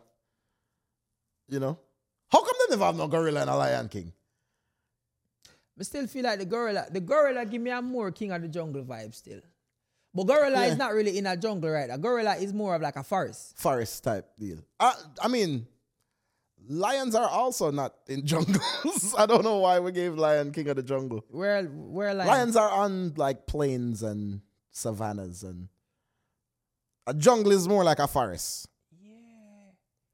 How come they never have no gorilla in a Lion King? I still feel like the gorilla give me a more King of the Jungle vibe still. But gorilla is not really in a jungle, right? A gorilla is more of like a forest. Forest type deal. I mean, lions are also not in jungles. I don't know why we gave Lion King of the Jungle. Where lions? Lions are on like plains and savannas, and a jungle is more like a forest. Yeah.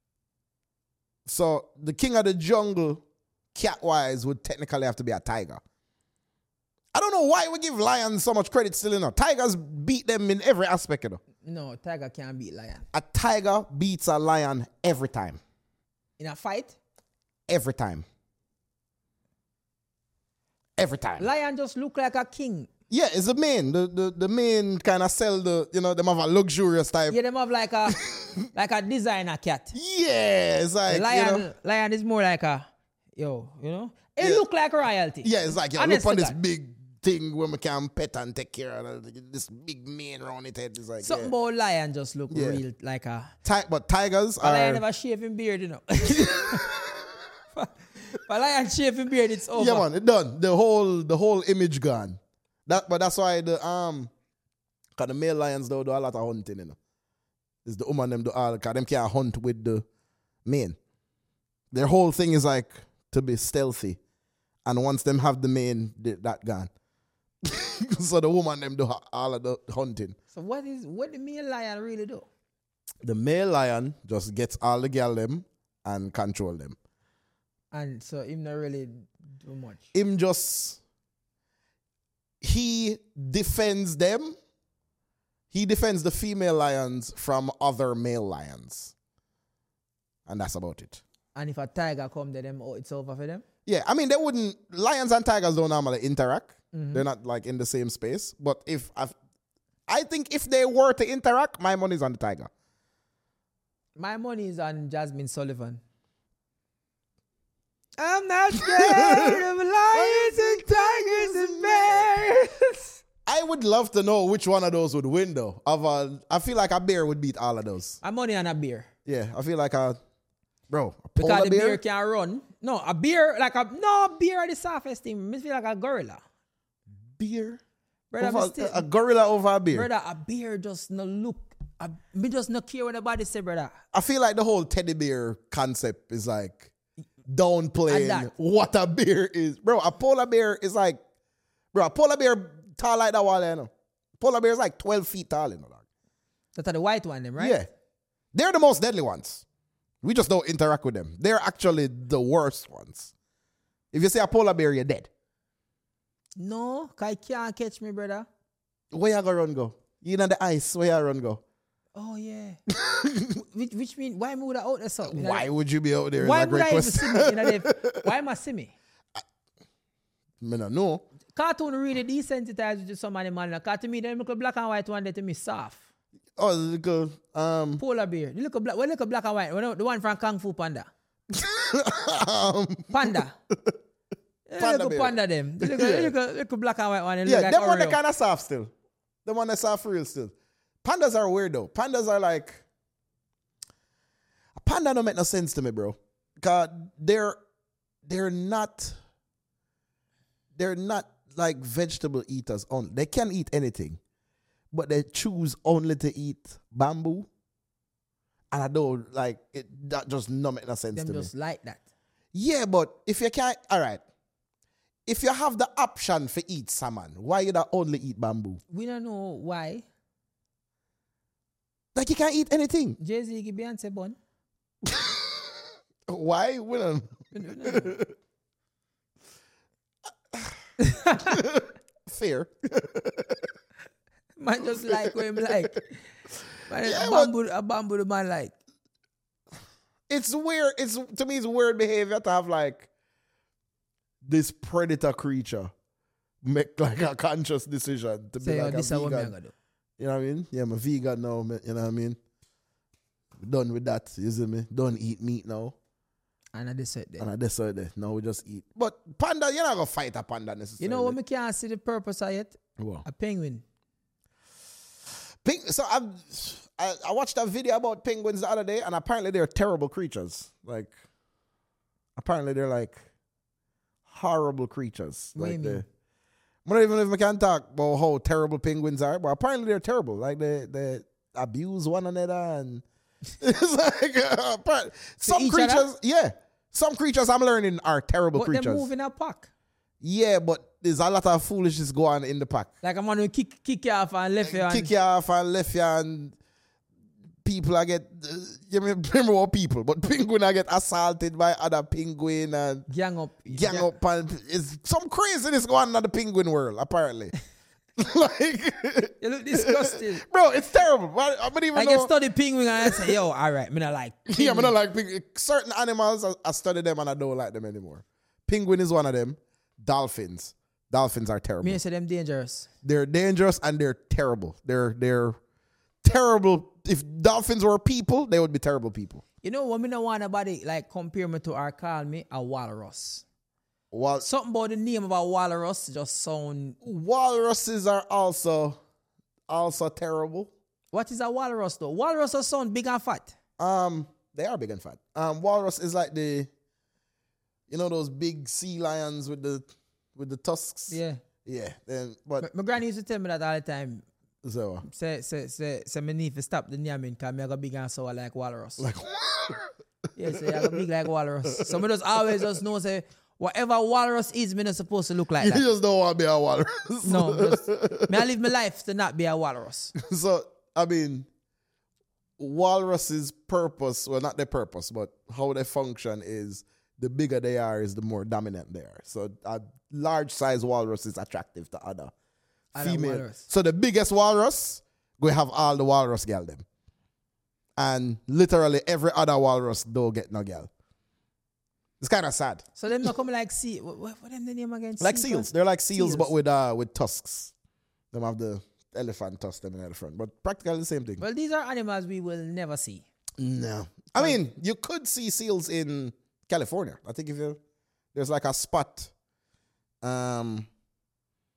So the king of the jungle, cat-wise, would technically have to be a tiger. I don't know why we give lions so much credit still, Tigers beat them in every aspect, No, tiger can't beat lion. A tiger beats a lion every time. In a fight, Every time. Every time. lion just look like a king. Yeah, it's the main. The main kind of sell them have a luxurious type. Yeah, them have like a like a designer cat. Yeah, it's like, Lion is more like a It look like royalty. Yeah, it's like, Honest look on to this God. big thing where we can pet and take care of this big mane around its head. It's like, Something about lion just look Yeah. real like a. But tigers A lion are... never shave him beard, But lion shave him beard, it's over. Yeah, man, it done. The whole image gone. But that's why cause the male lions do a lot of hunting, It's the woman them do all, cause them can't hunt with the mane. Their whole thing is like to be stealthy, and once them have the mane, that gone. So the woman them do all of the hunting. So what the male lion really do? The male lion just gets all the girl them and control them. And so him not really do much. He defends them. He defends the female lions from other male lions. And that's about it. And if a tiger come to them, it's over for them? Yeah, I mean, lions and tigers don't normally interact. They're not like in the same space. But I think if they were to interact, my money's on the tiger. My money is on Jasmine Sullivan. I'm not scared of lions and tigers and bears. I would love to know which one of those would win, though. I feel like a bear would beat all of those. I'm money on a bear. Yeah, I feel like a Because polar the bear can run. No, a bear, bear are the softest thing. I feel like a gorilla. Bear? Brother, A gorilla over a bear? Brother, a bear just no look. Me just no care what nobody say, brother. I feel like the whole teddy bear concept is like And downplaying that. what a bear is. Bro, a polar bear is like, a polar bear tall like that wall, you know. Polar bear is like 12 feet tall, you know. Dog. That's the white one, them, right? Yeah. They're the most deadly ones. We just don't interact with them. They're actually the worst ones. If you see a polar bear, you're dead. No, cause you can't catch me, brother. Where you gonna run go? You know the ice, where you run go? Oh, yeah. which mean, why would I out there so? Why would you be out there? Why Is a would great I even question. see me? Why am I see me? I don't know. Cartoon really desensitized to some animal. Because to me, them look black and white one, they to me soft. Oh, the little, Polar bear. They look black and white. The one from Kung Fu Panda. Panda. Panda Look bear. Panda them. They look black and white one. They yeah, look like them one they Oreo. kind of soft still. The one that's soft for real still. Pandas are weird though. Pandas are like, a panda don't make no sense to me, bro. Cause they're not like vegetable eaters only. They can eat anything, but they choose only to eat bamboo. And I don't like it. That just don't make no sense Them to me. just like that. Yeah, but if you can't, all right. If you have the option for eat salmon, why you don't only eat bamboo? We don't know why. Like you can't eat anything. Jay-Z give Beyonce bun. Why? We don't. Fair. Man just like what him like. Man, Yeah, a bamboo the man like. It's weird. To me, it's weird behavior to have like this predator creature make like a conscious decision to be Say, like this a is what me vegan. gonna do. You know what I mean? Yeah, I'm a vegan now. You know what I mean? Done with that. You see me? Don't eat meat now. And I decide that. And I decide that. Now we just eat. But panda, you're not gonna fight a panda necessarily. You know what me can't see the purpose of it? What? A penguin. So I watched a video about penguins the other day, and apparently they're terrible creatures. Like, apparently they're like horrible creatures. What do Like you mean? I don't even know if we can talk about how terrible penguins are, but apparently they're terrible. Like they abuse one another, and it's like some each creatures. other? Yeah, some creatures I'm learning are terrible But creatures. they move in a pack. Yeah, but there's a lot of foolishness going on in the pack. Like I'm gonna kick you off and left you and Kick you off and left you, and people I get you remember what people, but penguin I get assaulted by other penguin and gang up. up, and it's some craziness going on in the penguin world apparently. Like, You look disgusting. bro, it's terrible. I don't even I know. can study penguin and I say, yo, all right, me not like. Yeah, I'm not like penguin. Certain animals I study them and I don't like them anymore. Penguin is one of them. Dolphins are terrible. Me say them dangerous. They're dangerous and they're terrible. They're terrible. If dolphins were people, they would be terrible people. You know what me no want nobody like compare me to or call me a walrus. Well, Something about the name of a walrus just sound. walruses are also terrible. What is a walrus though? Walrus just sound big and fat. They are big and fat. Walrus is like those big sea lions with the tusks. Yeah. Yeah. Then, but My granny used to tell me that all the time. so Say me need to stop the yamming because I go big and sour like walrus. like Yeah, so I go big like walrus. So me just always just know say whatever walrus is, me not supposed to look like you that. just don't want to be a walrus. No, me I live my life to not be a walrus. So I mean, walruses' purpose, well, not their purpose, but how they function is the bigger they are, is the more dominant they are. So a large size walrus is attractive to other female. walrus. So the biggest walrus, we have all the walrus girl them. And literally every other walrus don't get no girl. It's kind of sad. So them not come like sea. What them the name again? Like Sea seals. They're like seals, Seals. but with tusks. Them have the elephant tusk them in the front. But practically the same thing. Well, these are animals we will never see. No. I mean, you could see seals in California. I think there's like a spot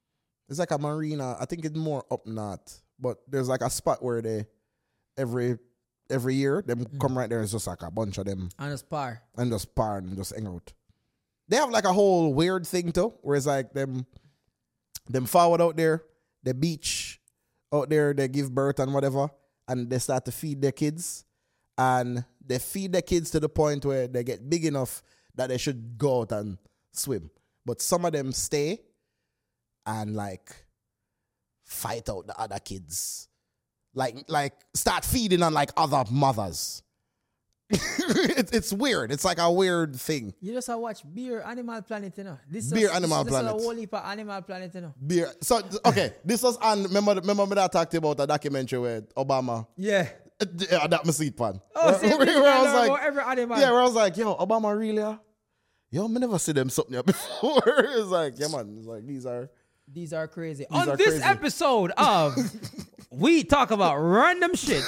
It's like a marina. I think it's more up north, but there's like a spot where they every year them come right there. It's just like a bunch of them And a spar. and just par and just hang out. They have like a whole weird thing too, where it's like them forward out there, the beach out there, they give birth and whatever, and they start to feed their kids, and they feed their kids to the point where they get big enough that they should go out and swim. But some of them stay and like fight out the other kids, like start feeding on like other mothers. It's weird. It's like a weird thing. You just watch Beer Animal Planet, you know. Beer Animal Planet. This is a whole heap of Animal Planet, you know. Beer. So okay, this was on. Remember me that I talked about a documentary with Obama. Yeah. That my seat pan. Oh, see, where I was like, every animal. yeah, where I was like, yo, Obama really? Yo, me never see them something here before. It's like, yeah, man. It's like These are crazy. These On are this crazy. episode of We Talk About Random Shit.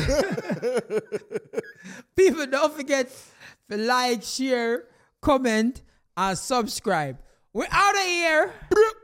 People, don't forget to like, share, comment, and subscribe. We're out of here.